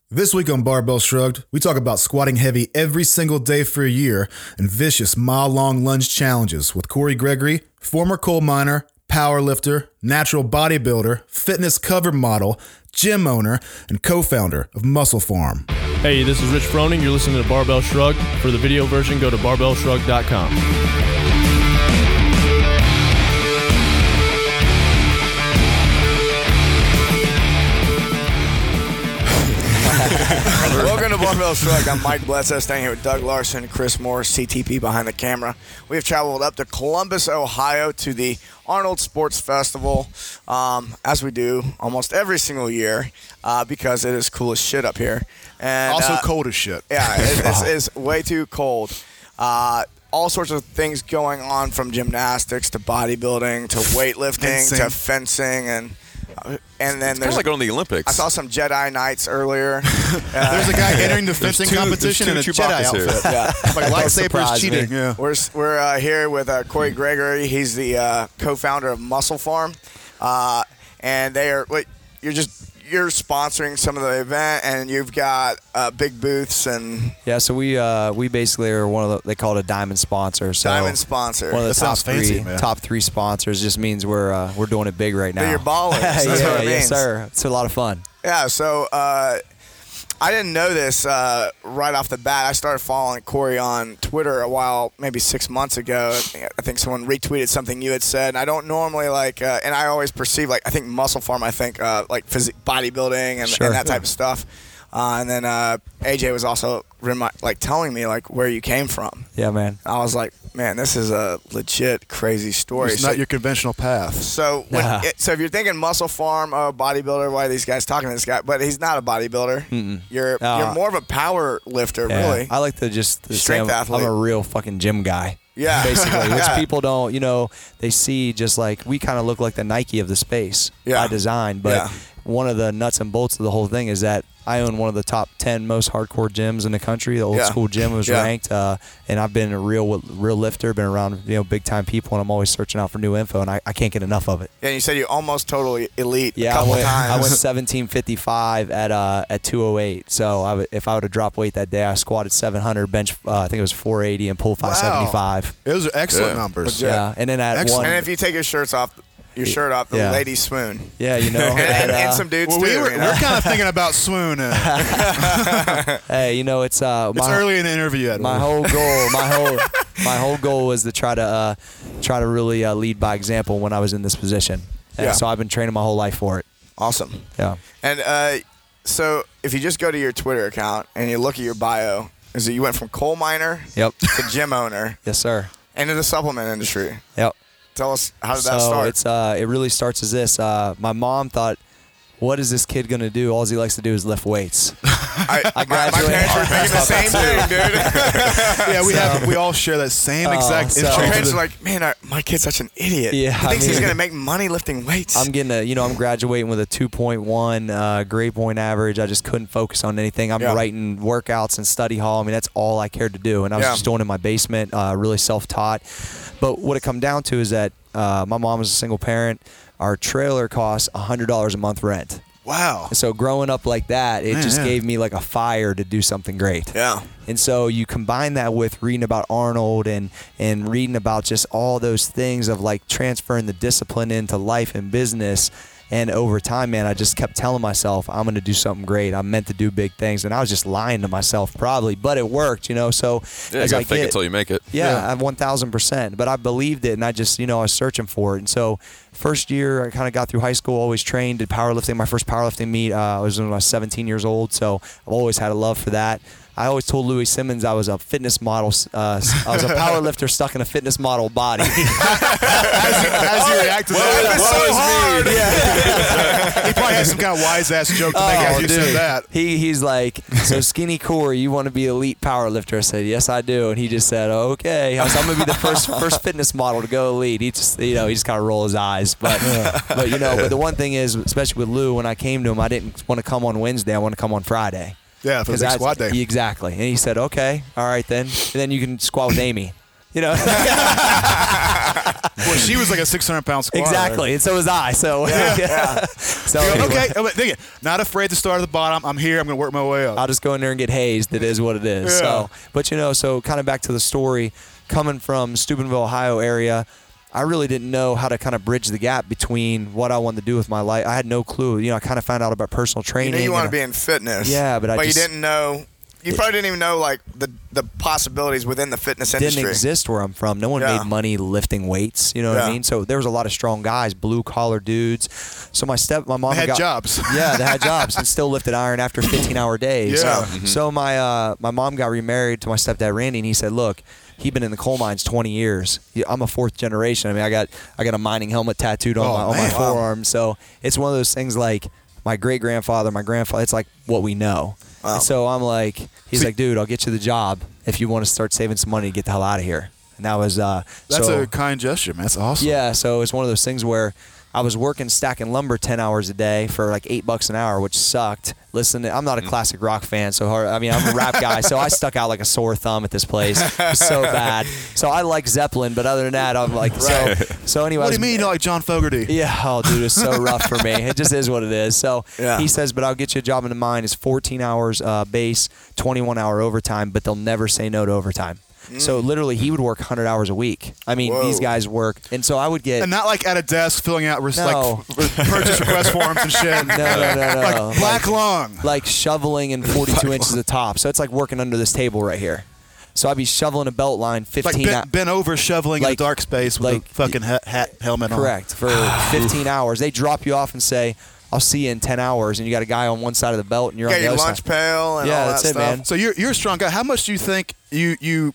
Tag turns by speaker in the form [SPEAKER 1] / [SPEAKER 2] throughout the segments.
[SPEAKER 1] This week on Barbell Shrugged, we talk about squatting heavy every single day for a year and vicious mile-long lunge challenges with Corey Gregory, former coal miner, power lifter, natural bodybuilder, fitness cover model, gym owner, and co-founder of Muscle Farm.
[SPEAKER 2] Hey, this is Rich Froning. You're listening to Barbell Shrugged. For the video version, go to barbellshrugged.com.
[SPEAKER 3] Welcome to Barbell Shrugged. I'm Mike Bledsoe, staying here with Doug Larson, Chris Morris, CTP behind the camera. We have traveled up to Columbus, Ohio to the Arnold Sports Festival, as we do almost every single year, because it is cool as shit up here. And
[SPEAKER 1] Also cold as shit.
[SPEAKER 3] Yeah, it's way too cold. All sorts of things going on, from gymnastics to bodybuilding to weightlifting to fencing and then
[SPEAKER 4] there's like going to the Olympics.
[SPEAKER 3] I saw some Jedi Knights earlier.
[SPEAKER 1] There's a guy entering the fencing competition in a Jedi outfit.
[SPEAKER 3] Yeah.
[SPEAKER 1] Like lightsabers cheating. Yeah.
[SPEAKER 3] We're here with Corey Gregory. He's the co-founder of Muscle Farm, and they are. You're sponsoring some of the event, and you've got big booths and.
[SPEAKER 5] Yeah, so we basically are one of the, they call it a diamond sponsor. So
[SPEAKER 3] diamond sponsor.
[SPEAKER 5] One of the
[SPEAKER 1] That
[SPEAKER 5] top three sponsors just means we're doing it big right now.
[SPEAKER 3] But you're ballers. That's what it means.
[SPEAKER 5] Yes, sir. It's a lot of fun.
[SPEAKER 3] Yeah. So I didn't know this right off the bat. I started following Corey on Twitter maybe 6 months ago. I think someone retweeted something you had said. And I don't normally and I always perceive I think Muscle Farm, bodybuilding and that type of stuff. And then AJ was also telling me where you came from.
[SPEAKER 5] Yeah, man.
[SPEAKER 3] I was like, man, this is a legit crazy story.
[SPEAKER 1] It's not your conventional path.
[SPEAKER 3] So so if you're thinking Muscle Farm, bodybuilder, why are these guys talking to this guy? But he's not a bodybuilder.
[SPEAKER 5] Mm-mm.
[SPEAKER 3] You're more of a power lifter, really.
[SPEAKER 5] I like to just
[SPEAKER 3] strength
[SPEAKER 5] say
[SPEAKER 3] athlete.
[SPEAKER 5] I'm a real fucking gym guy.
[SPEAKER 3] Yeah.
[SPEAKER 5] Basically, which people don't, they see just like we kind of look like the Nike of the space by design. But one of the nuts and bolts of the whole thing is that I own one of the top 10 most hardcore gyms in the country. The old school gym was ranked, and I've been a real lifter, been around big time people, and I'm always searching out for new info, and I can't get enough of it.
[SPEAKER 3] Yeah, and you said you almost totally elite a couple times.
[SPEAKER 5] I went 1755 at 208. So if I would have dropped weight that day, I squatted 700, bench I think it was 480, and pulled 575.
[SPEAKER 1] Those are excellent numbers.
[SPEAKER 5] Yeah, and then at one.
[SPEAKER 3] And if you take your shirt off, the ladies swoon.
[SPEAKER 5] Yeah,
[SPEAKER 3] and some dudes too.
[SPEAKER 1] We're kind of thinking about swooning.
[SPEAKER 5] Hey, it's
[SPEAKER 1] early in the interview.
[SPEAKER 5] My whole goal was to try to really lead by example when I was in this position. So I've been training my whole life for it.
[SPEAKER 3] Awesome.
[SPEAKER 5] Yeah.
[SPEAKER 3] And so if you just go to your Twitter account and you look at your bio, is it you went from coal miner to gym owner?
[SPEAKER 5] Yes, sir.
[SPEAKER 3] Into the supplement industry.
[SPEAKER 5] Yep.
[SPEAKER 3] Tell us, how did that start?
[SPEAKER 5] It really starts as this. My mom thought, what is this kid going to do? All he likes to do is lift weights.
[SPEAKER 3] I graduated. My parents were thinking the same thing, dude.
[SPEAKER 1] Yeah, we all share that same exact
[SPEAKER 3] My parents are like, man, my kid's such an idiot.
[SPEAKER 5] Yeah,
[SPEAKER 3] he thinks he's going to make money lifting weights.
[SPEAKER 5] I'm getting I'm graduating with a 2.1 grade point average. I just couldn't focus on anything. I'm writing workouts and study hall. That's all I cared to do. And I was just doing it in my basement, really self-taught. But what it come down to is that my mom was a single parent. Our trailer costs $100 a month rent.
[SPEAKER 1] Wow.
[SPEAKER 5] And so growing up like that, it just gave me like a fire to do something great.
[SPEAKER 3] Yeah.
[SPEAKER 5] And so you combine that with reading about Arnold and reading about just all those things of transferring the discipline into life and business. And over time, man, I just kept telling myself, I'm going to do something great. I'm meant to do big things. And I was just lying to myself probably, but it worked, So
[SPEAKER 4] you got to fake it till you make it.
[SPEAKER 5] Yeah, 1,000%. But I believed it, and I just, I was searching for it. And so first year, I kind of got through high school, always trained, did powerlifting. My first powerlifting meet was when I was 17 years old. So I've always had a love for that. I always told Louis Simmons I was a fitness model. I was a power lifter stuck in a fitness model body.
[SPEAKER 1] As you react to that,
[SPEAKER 3] Yeah.
[SPEAKER 1] He probably had some kind of wise ass joke to make as you said that.
[SPEAKER 5] He's like, so skinny Corey, you want to be elite power lifter? I said, yes, I do. And he just said, okay. I was, I'm gonna be the first fitness model to go elite. He just he just kind of roll his eyes, but the one thing is, especially with Lou, when I came to him, I didn't want to come on Wednesday. I want to come on Friday.
[SPEAKER 1] Yeah, for the big squat day.
[SPEAKER 5] Exactly. And he said, okay, all right then. And then you can squat with Amy. I
[SPEAKER 1] Well, she was like a 600-pound squatter.
[SPEAKER 5] Exactly, and so was I. So, so
[SPEAKER 1] anyway. Okay, not afraid to start at the bottom. I'm here. I'm going to work my way up.
[SPEAKER 5] I'll just go in there and get hazed. It is what it is.
[SPEAKER 1] Yeah.
[SPEAKER 5] So, but so kind of back to the story, coming from Steubenville, Ohio area, I really didn't know how to kind of bridge the gap between what I wanted to do with my life. I had no clue. I kind of found out about personal training.
[SPEAKER 3] You want to be in fitness.
[SPEAKER 5] Yeah, but
[SPEAKER 3] you didn't know. You probably didn't even know like the possibilities within the fitness industry.
[SPEAKER 5] Didn't exist where I'm from. No one made money lifting weights. You know what I mean? So there was a lot of strong guys, blue collar dudes. So my mom
[SPEAKER 1] had jobs.
[SPEAKER 5] Yeah, they had jobs and still lifted iron after 15-hour days.
[SPEAKER 1] Yeah.
[SPEAKER 5] So my mom got remarried to my stepdad Randy, and he said, "Look, he'd been in the coal mines 20 years. I'm a fourth generation. I mean, I got a mining helmet tattooed on my forearm. So it's one of those things like my great grandfather, my grandfather. It's like what we know." Wow. And so I'm like, he's like, dude, I'll get you the job if you want to start saving some money to get the hell out of here. And that was
[SPEAKER 1] that's a kind gesture, man. That's awesome.
[SPEAKER 5] Yeah, so it's one of those things where I was working stacking lumber 10 hours a day for like $8 an hour, which sucked. Listen, I'm not a classic rock fan, so I'm a rap guy, so I stuck out like a sore thumb at this place. It was so bad. So I like Zeppelin, but other than that, I'm like, so anyway.
[SPEAKER 1] What do you mean you like John Fogerty?
[SPEAKER 5] Yeah, oh, dude, it's so rough for me. It just is what it is. So he says, but I'll get you a job in the mine. It's 14 hours base, 21-hour overtime, but they'll never say no to overtime. So literally, he would work 100 hours a week. I mean, these guys work, and so I would get
[SPEAKER 1] and not like at a desk filling out like purchase request forms and shit.
[SPEAKER 5] No.
[SPEAKER 1] Like black lung,
[SPEAKER 5] like shoveling in 42 inches of top. So it's like working under this table right here. So I'd be shoveling a belt line 15
[SPEAKER 1] like bent over shoveling in a dark space with a fucking hat helmet on.
[SPEAKER 5] Correct, for 15 hours. They drop you off and say, I'll see you in 10 hours, and you got a guy on one side of the belt, and you're on the other side.
[SPEAKER 3] lunch pail and all that
[SPEAKER 5] that's
[SPEAKER 3] stuff.
[SPEAKER 5] it, man.
[SPEAKER 1] So you're a strong guy. How much do you think you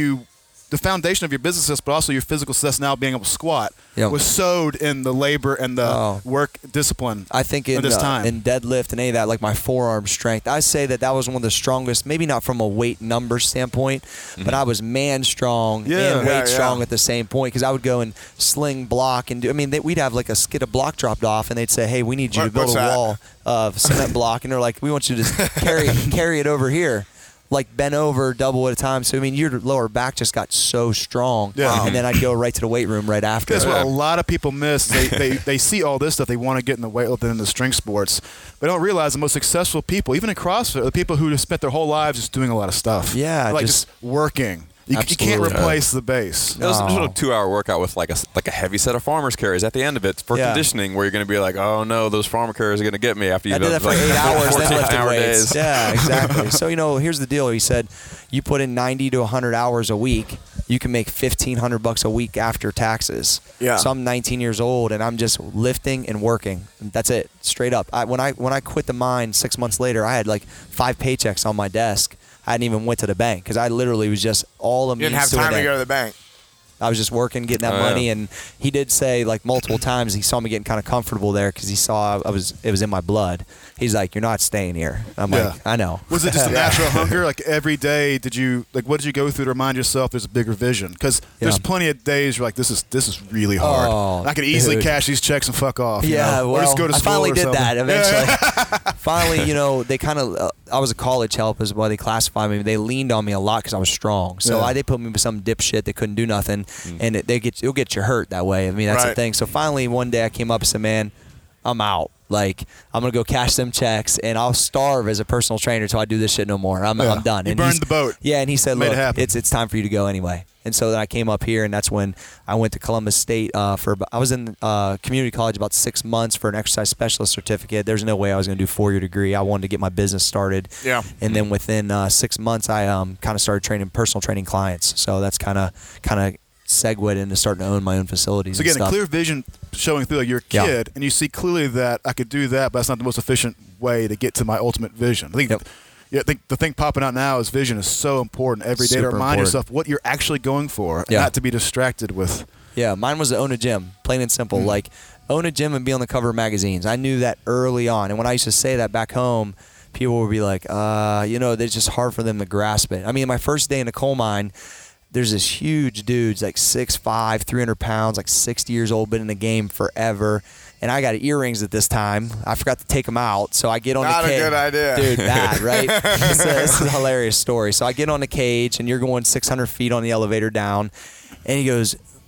[SPEAKER 1] the foundation of your business, but also your physical success now being able to squat, was sowed in the labor and the work discipline?
[SPEAKER 5] I think in deadlift and any of that, like my forearm strength, I say that was one of the strongest, maybe not from a weight number standpoint, but I was man strong and weight strong at the same point, because I would go and sling block and do, we'd have like a skid of block dropped off, and they'd say, hey, we need you to build a wall of cement block, and they're like, we want you to carry it over here. Like bent over, double at a time. So your lower back just got so strong. Yeah. And then I'd go right to the weight room right after.
[SPEAKER 1] That's what a lot of people miss. They see all this stuff. They want to get in the weightlifting and the strength sports. They don't realize the most successful people, even in CrossFit, are the people who just spent their whole lives just doing a lot of stuff.
[SPEAKER 5] Yeah.
[SPEAKER 1] Like just working. You can't replace the base.
[SPEAKER 4] It was a 2-hour workout with like a heavy set of farmer's carries at the end of it for conditioning, where you're going to be like, oh no, those farmer carries are going to get me after you've done
[SPEAKER 5] that for 8 hours,
[SPEAKER 4] 14-hour days.
[SPEAKER 5] Yeah, exactly. So here's the deal. He said, you put in 90 to 100 hours a week, you can make $1,500 a week after taxes. Yeah. So I'm 19 years old, and I'm just lifting and working. That's it, straight up. When I quit the mine 6 months later, I had like 5 paychecks on my desk. I hadn't even went to the bank because I literally was just all of me.
[SPEAKER 3] You didn't have time to go to the bank.
[SPEAKER 5] I was just working, getting that money, and he did say like multiple times he saw me getting kind of comfortable there because he saw it was in my blood. He's like, "You're not staying here." I'm like, "I know."
[SPEAKER 1] Was it just a natural hunger? Like every day, what did you go through to remind yourself there's a bigger vision? Because there's plenty of days you're like, "This is really hard. I could easily cash these checks and fuck off."
[SPEAKER 5] Or
[SPEAKER 1] just go to school.
[SPEAKER 5] I finally
[SPEAKER 1] or
[SPEAKER 5] did
[SPEAKER 1] something.
[SPEAKER 5] that eventually. Finally, they kind of. I was a college help is why they classified me. They leaned on me a lot because I was strong. So they put me with some dipshit that couldn't do nothing, and you'll get you hurt that way. That's the thing. So finally, one day I came up and said, "Man, I'm out. Like, I'm gonna go cash them checks, and I'll starve as a personal trainer till I do this shit no more. I'm done."
[SPEAKER 1] You burned the boat.
[SPEAKER 5] Yeah, and he said, "Look, it's time for you to go anyway." And so then I came up here, and that's when I went to Columbus State I was in community college about 6 months for an exercise specialist certificate. There's no way I was going to do a 4-year degree. I wanted to get my business started. Yeah. And then within 6 months, I kind of started personal training clients. So that's kind of segued into starting to own my own facilities.
[SPEAKER 1] So again, a clear vision showing through. Like you're a kid, and you see clearly that I could do that, but that's not the most efficient way to get to my ultimate vision. I think. Yep. Yeah, I think the thing popping out now is vision is so important every day to remind yourself what you're actually going for, and not to be distracted with.
[SPEAKER 5] Yeah, mine was to own a gym, plain and simple. Like, own a gym and be on the cover of magazines. I knew that early on, and when I used to say that back home, people would be like, it's just hard for them to grasp it. My first day in the coal mine, there's this huge dude, like 6'5", 300 pounds, like 60 years old, been in the game forever. And I got earrings at this time. I forgot to take them out, so I get on the cage.
[SPEAKER 3] Not a good idea.
[SPEAKER 5] Dude, bad, right? This is a hilarious story. So I get on the cage, and you're going 600 feet on the elevator down. And he goes,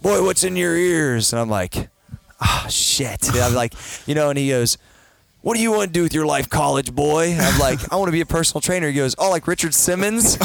[SPEAKER 5] boy, what's in your ears? And I'm like, oh, shit. And I'm like, and he goes, what do you want to do with your life, college boy? And I'm like, I want to be a personal trainer. He goes, oh, like Richard Simmons?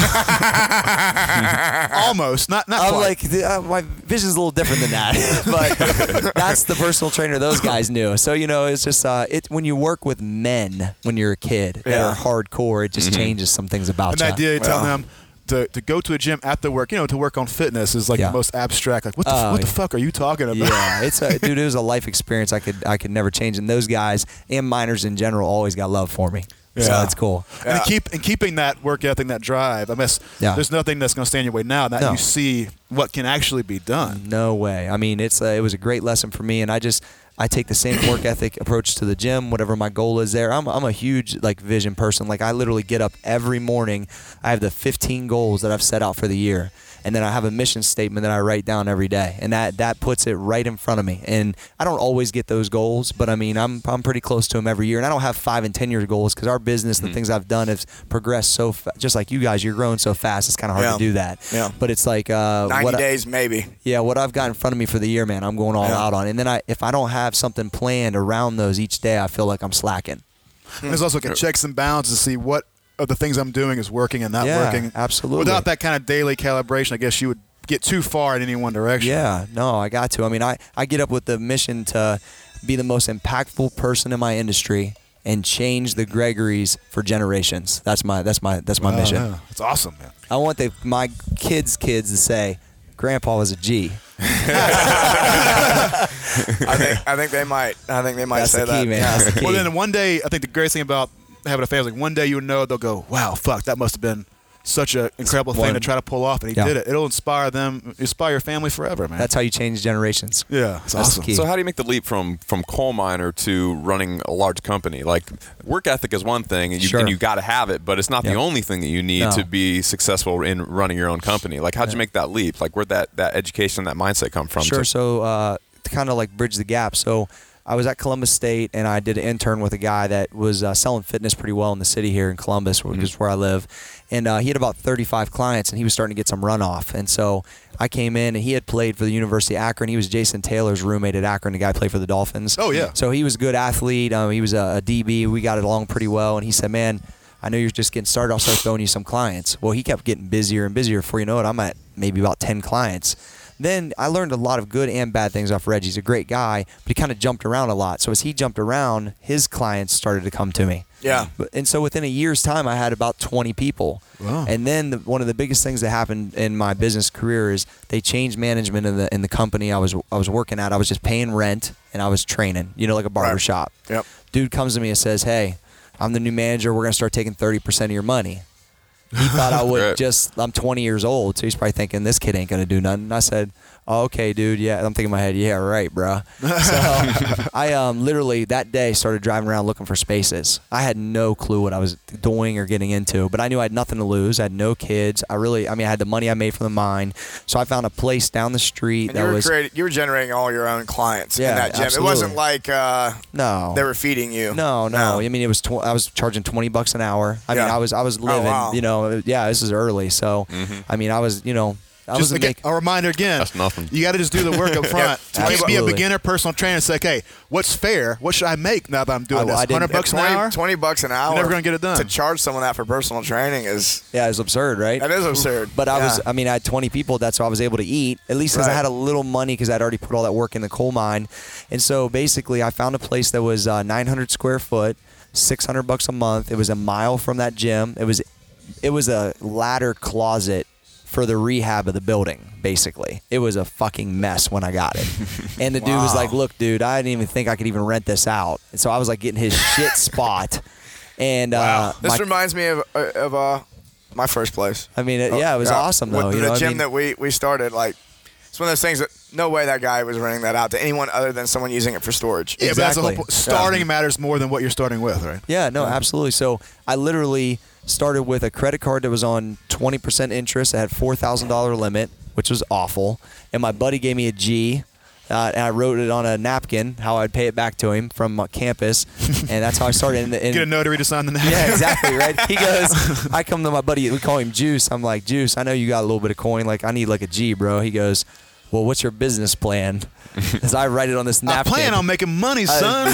[SPEAKER 1] Almost. Not
[SPEAKER 5] I'm
[SPEAKER 1] quite.
[SPEAKER 5] like, my vision's a little different than that. But that's the personal trainer those guys knew. So, it's just, when you work with men when you're a kid that are hardcore, it just changes some things about you.
[SPEAKER 1] And the idea of telling them to go to a gym after work, to work on fitness is like the most abstract. Like, what the fuck are you talking about?
[SPEAKER 5] Yeah, dude, it was a life experience I could never change. And those guys and miners in general always got love for me. Yeah. So it's cool.
[SPEAKER 1] And keeping that work ethic, that drive, there's nothing that's going to stand in your way now. That you see what can actually be done.
[SPEAKER 5] No way. I mean, it was a great lesson for me, and I take the same work ethic approach to the gym, whatever my goal is there. I'm a huge vision person. Like, I literally get up every morning. I have the 15 goals that I've set out for the year. And then I have a mission statement that I write down every day. And that puts it right in front of me. And I don't always get those goals, but I mean, I'm pretty close to them every year. And I don't have 5 and 10 year goals because our business, the things I've done have progressed so fast. Just like you guys, you're growing so fast, it's kind of hard to do that.
[SPEAKER 3] Yeah.
[SPEAKER 5] But it's like
[SPEAKER 3] 90 days maybe.
[SPEAKER 5] Yeah, what I've got in front of me for the year, man, I'm going all out on. And then if I don't have something planned around those each day, I feel like I'm slacking.
[SPEAKER 1] And there's also checks and balances to see what of the things I'm doing is working and not working.
[SPEAKER 5] Absolutely.
[SPEAKER 1] Without that kind of daily calibration, I guess you would get too far in any one direction.
[SPEAKER 5] Yeah, no, I got to. I mean, I get up with the mission to be the most impactful person in my industry and change the Gregorys for generations. That's my mission.
[SPEAKER 1] Yeah. That's awesome, man.
[SPEAKER 5] I want my kids to say, Grandpa was a G.
[SPEAKER 3] I think they might.
[SPEAKER 5] That's
[SPEAKER 3] say
[SPEAKER 5] the key,
[SPEAKER 3] that.
[SPEAKER 5] man. That's the key.
[SPEAKER 1] Well, then one day, I think the greatest thing about having a family is one day you know they'll go, wow, fuck, that must have been such an incredible thing to try to pull off, and he did it. It'll inspire your family forever, man.
[SPEAKER 5] That's how you change generations.
[SPEAKER 1] Yeah, that's awesome.
[SPEAKER 5] Key.
[SPEAKER 4] So how do you make the leap from coal miner to running a large company? Like, work ethic is one thing, and you got to have it, but it's not the only thing that you need to be successful in running your own company. Like, how'd you make that leap? Like, where'd that education, that mindset come from?
[SPEAKER 5] Sure. So to kind of bridge the gap. So I was at Columbus State, and I did an intern with a guy that was selling fitness pretty well in the city here in Columbus, which is where I live. And he had about 35 clients, and he was starting to get some runoff. And so I came in, and he had played for the University of Akron. He was Jason Taylor's roommate at Akron. The guy played for the Dolphins.
[SPEAKER 1] Oh, yeah.
[SPEAKER 5] So he was a good athlete. He was a DB. We got it along pretty well. And he said, man, I know you're just getting started. I'll start throwing you some clients. Well, he kept getting busier and busier. Before you know it, I'm at maybe about 10 clients. Then I learned a lot of good and bad things off Reggie. He's a great guy, but he kind of jumped around a lot. So as he jumped around, his clients started to come to me.
[SPEAKER 3] Yeah.
[SPEAKER 5] And so within a year's time, I had about 20 people. Wow. And then one of the biggest things that happened in my business career is they changed management in the company I was working at. I was just paying rent and I was training, like a barber shop.
[SPEAKER 3] Yep.
[SPEAKER 5] Dude comes to me and says, hey, I'm the new manager. We're going to start taking 30% of your money. He thought I would I'm 20 years old, so he's probably thinking this kid ain't going to do nothing. And I said, oh, okay, dude, yeah. I'm thinking in my head, yeah, right, bro. So I literally that day started driving around looking for spaces. I had no clue what I was doing or getting into, but I knew I had nothing to lose. I had no kids. I had the money I made from the mine. So I found a place down the street
[SPEAKER 3] and you were generating all your own clients in that gym.
[SPEAKER 5] Absolutely.
[SPEAKER 3] It wasn't like they were feeding you.
[SPEAKER 5] No. I mean, it was I was charging $20 an hour. I mean, I was living, this is early. So, I mean, I was,
[SPEAKER 1] a reminder again.
[SPEAKER 4] That's nothing.
[SPEAKER 1] You got to just do the work up front.
[SPEAKER 5] You
[SPEAKER 1] can't be a beginner personal trainer and say, okay, what's fair? What should I make now that I'm doing this? $100 an hour?
[SPEAKER 3] $20 an hour.
[SPEAKER 1] You're never going to get it done.
[SPEAKER 3] To charge someone that for personal training is...
[SPEAKER 5] Yeah, it's absurd, right?
[SPEAKER 3] That is absurd.
[SPEAKER 5] But I had 20 people. That's why I was able to eat, at least because I had a little money because I'd already put all that work in the coal mine. And so basically I found a place that was 900 square foot, $600 a month. It was a mile from that gym. It was a ladder closet for the rehab of the building, basically. It was a fucking mess when I got it. And the dude was like, look, dude, I didn't even think I could even rent this out. And so I was like getting his shit spot. And
[SPEAKER 3] this reminds me of my first place.
[SPEAKER 5] I mean, it was awesome, though.
[SPEAKER 3] The gym that we started, it's one of those things that no way that guy was renting that out to anyone other than someone using it for storage.
[SPEAKER 1] Yeah,
[SPEAKER 5] exactly.
[SPEAKER 1] But that's the whole starting matters more than what you're starting with, right?
[SPEAKER 5] Yeah, no, absolutely. So I literally started with a credit card that was on 20% interest. That had $4,000 limit, which was awful. And my buddy gave me a G, and I wrote it on a napkin how I'd pay it back to him from campus, and that's how I started.
[SPEAKER 1] Get a notary to sign the napkin.
[SPEAKER 5] Yeah, exactly, right? He goes, I come to my buddy, we call him Juice. I'm like, Juice, I know you got a little bit of coin. I need a G, bro. He goes, well, what's your business plan? As I write it on this napkin.
[SPEAKER 1] I plan on making money, son.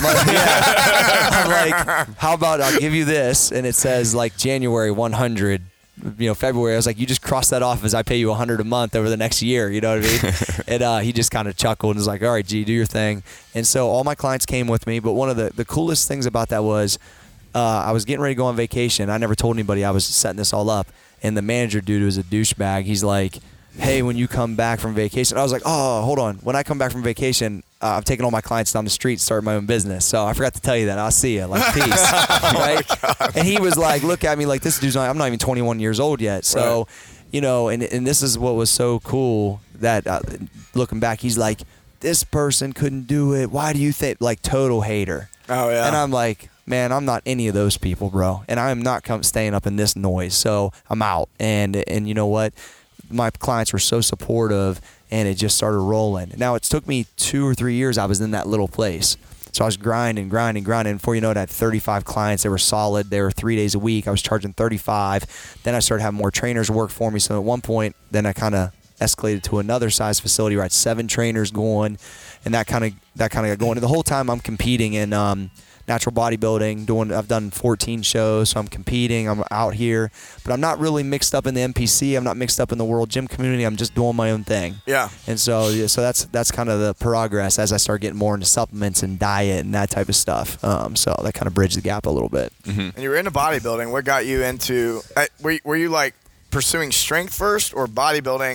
[SPEAKER 5] I'm like, how about I'll give you this, and it says like January 100. February. I was like, you just cross that off as I pay you $100 a month over the next year. You know what I mean? And he just kind of chuckled and was like, all right, G, do your thing. And so all my clients came with me. But one of the coolest things about that was I was getting ready to go on vacation. I never told anybody I was setting this all up. And the manager dude was a douchebag. He's like, hey, when you come back from vacation, I was like, oh, hold on. When I come back from vacation, I'm taking all my clients down the street, starting my own business. So I forgot to tell you that. I'll see you. Like, peace. Right? And he was like, look at me like, this dude's I'm not even 21 years old yet. So, right. And this is what was so cool that looking back, he's like, this person couldn't do it. Why do you think? Like, total hater.
[SPEAKER 3] Oh, yeah.
[SPEAKER 5] And I'm like, man, I'm not any of those people, bro. And I am not staying up in this noise. So I'm out. And you know what? My clients were so supportive, and it just started rolling. Now, it took me 2 or 3 years. I was in that little place. So I was grinding. Before you know it, I had 35 clients. They were solid. They were 3 days a week. I was charging 35. Then I started having more trainers work for me. So at one point, then I kind of escalated to another size facility where I had 7 trainers going, and that kind of got going. And the whole time I'm competing in natural bodybuilding. I've done 14 shows, so I'm competing. I'm out here, but I'm not really mixed up in the NPC. I'm not mixed up in the world gym community. I'm just doing my own thing.
[SPEAKER 3] Yeah.
[SPEAKER 5] And so that's kind of the progress as I start getting more into supplements and diet and that type of stuff. So that kind of bridged the gap a little bit.
[SPEAKER 3] Mm-hmm. And you were into bodybuilding. What got you into? Were you like pursuing strength first or bodybuilding,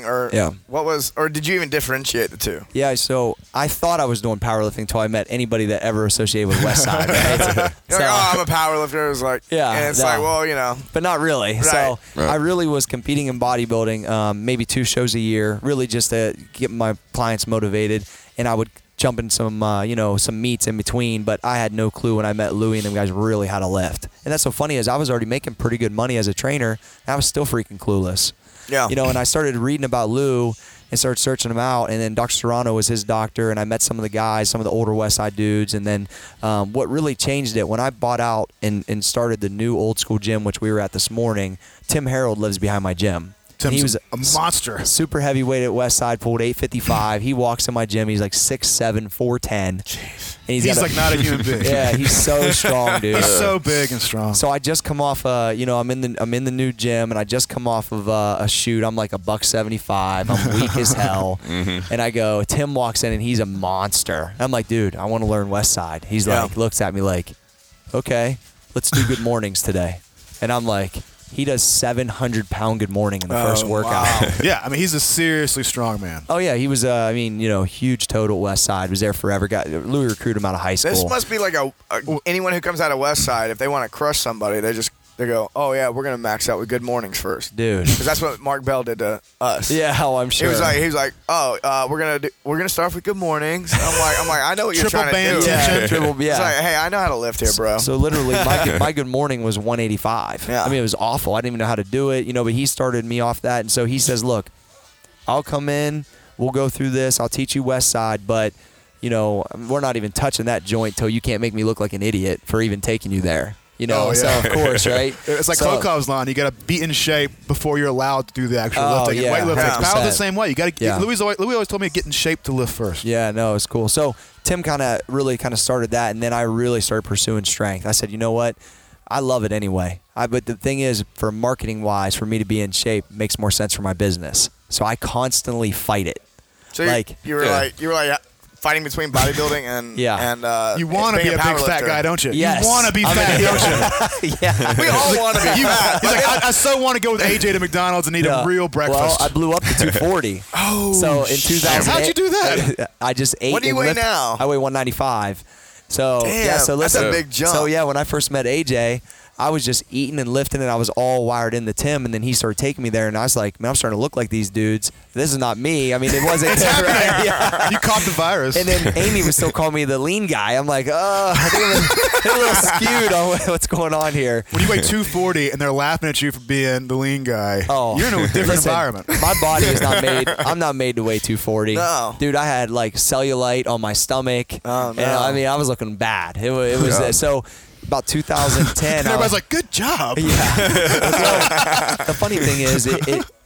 [SPEAKER 3] or did you even differentiate the two?
[SPEAKER 5] Yeah, so I thought I was doing powerlifting until I met anybody that ever associated with Westside. Right?
[SPEAKER 3] You're like, I'm a powerlifter. It was like, and it's like, well,
[SPEAKER 5] but not really.
[SPEAKER 3] Right.
[SPEAKER 5] So I really was competing in bodybuilding, maybe 2 shows a year, really just to get my clients motivated, and I would jump in some meets in between, but I had no clue when I met Louie and them guys really how to lift. And that's so funny is I was already making pretty good money as a trainer, and I was still freaking clueless.
[SPEAKER 3] Yeah.
[SPEAKER 5] And I started reading about Lou and started searching him out, and then Dr. Serrano was his doctor, and I met some of the guys, some of the older Westside dudes, and then what really changed it, when I bought out and started the new old school gym, which we were at this morning, Tim Harold lives behind my gym.
[SPEAKER 1] He was a monster.
[SPEAKER 5] Super heavyweight at Westside, pulled 855. He walks in my gym. He's like 6'7", 410.
[SPEAKER 1] Jeez. He's like not a human being.
[SPEAKER 5] Yeah, he's so strong, dude.
[SPEAKER 1] He's so big and strong.
[SPEAKER 5] So I just come off, I'm in the new gym, and I just come off of a shoot. I'm like $175. I'm weak as hell. Mm-hmm. And I go, Tim walks in, and he's a monster. I'm like, dude, I want to learn Westside. He's like, looks at me like, okay, let's do good mornings today. And I'm like, he does 700-pound good morning in the first workout.
[SPEAKER 1] Wow. Yeah, I mean, he's a seriously strong man.
[SPEAKER 5] Oh, yeah, he was, huge total Westside. Was there forever. Louis recruited him out of high school.
[SPEAKER 3] This must be like anyone who comes out of Westside, if they want to crush somebody, they go, oh, yeah, we're going to max out with good mornings first.
[SPEAKER 5] Dude.
[SPEAKER 3] Because that's what Mark Bell did to us.
[SPEAKER 5] Yeah, I'm sure.
[SPEAKER 3] He was like, oh, we're gonna start off with good mornings. I'm like, I know what you're trying to do.
[SPEAKER 5] Yeah, triple, yeah.
[SPEAKER 3] It's like, hey, I know how to lift here, bro.
[SPEAKER 5] So literally, my good morning was 185.
[SPEAKER 3] Yeah.
[SPEAKER 5] I mean, it was awful. I didn't even know how to do it, but he started me off that. And so he says, look, I'll come in, we'll go through this, I'll teach you Westside, but, we're not even touching that joint till you can't make me look like an idiot for even taking you there. So of course, right?
[SPEAKER 1] It's like Klokov's line. You got to be in shape before you're allowed to do the actual lifting.
[SPEAKER 5] Yeah,
[SPEAKER 1] and weightlifting, power the
[SPEAKER 5] 100%.
[SPEAKER 1] same way. You got to. Louis always told me to get in shape to lift first.
[SPEAKER 5] Yeah, no, it's cool. So Tim really started that, and then I really started pursuing strength. I said, you know what? I love it anyway. But the thing is, for marketing wise, for me to be in shape makes more sense for my business. So I constantly fight it.
[SPEAKER 3] So you were like fighting between bodybuilding and
[SPEAKER 1] you want to be a big fat guy, don't you?
[SPEAKER 5] Yes.
[SPEAKER 1] You want to be fat, don't you?
[SPEAKER 5] Yeah.
[SPEAKER 3] We all want to be fat.
[SPEAKER 1] He's like, I so want to go with AJ to McDonald's and eat a real breakfast.
[SPEAKER 5] Well, I blew up to 240.
[SPEAKER 1] So
[SPEAKER 5] in 2008,
[SPEAKER 1] how'd you do that?
[SPEAKER 5] I just ate.
[SPEAKER 3] What do you weigh now?
[SPEAKER 5] I weigh 195. So
[SPEAKER 3] damn,
[SPEAKER 5] so listen,
[SPEAKER 3] that's a big jump.
[SPEAKER 5] So when I first met AJ, I was just eating and lifting, and I was all wired into Tim, and then he started taking me there, and I was like, man, I'm starting to look like these dudes. This is not me. I mean, it wasn't. Right? Yeah.
[SPEAKER 1] You caught the virus.
[SPEAKER 5] And then Amy was still calling me the lean guy. I'm like, I think I'm a little skewed on what's going on here.
[SPEAKER 1] When you weigh 240 and they're laughing at you for being the lean guy, you're in a different environment.
[SPEAKER 5] My body is not made. I'm not made to weigh 240.
[SPEAKER 3] No.
[SPEAKER 5] Dude, I had like cellulite on my stomach.
[SPEAKER 3] Oh, no.
[SPEAKER 5] And I mean, I was looking bad. It was so. About 2010.
[SPEAKER 1] And everybody's like, good job.
[SPEAKER 5] Yeah. So, the funny thing is,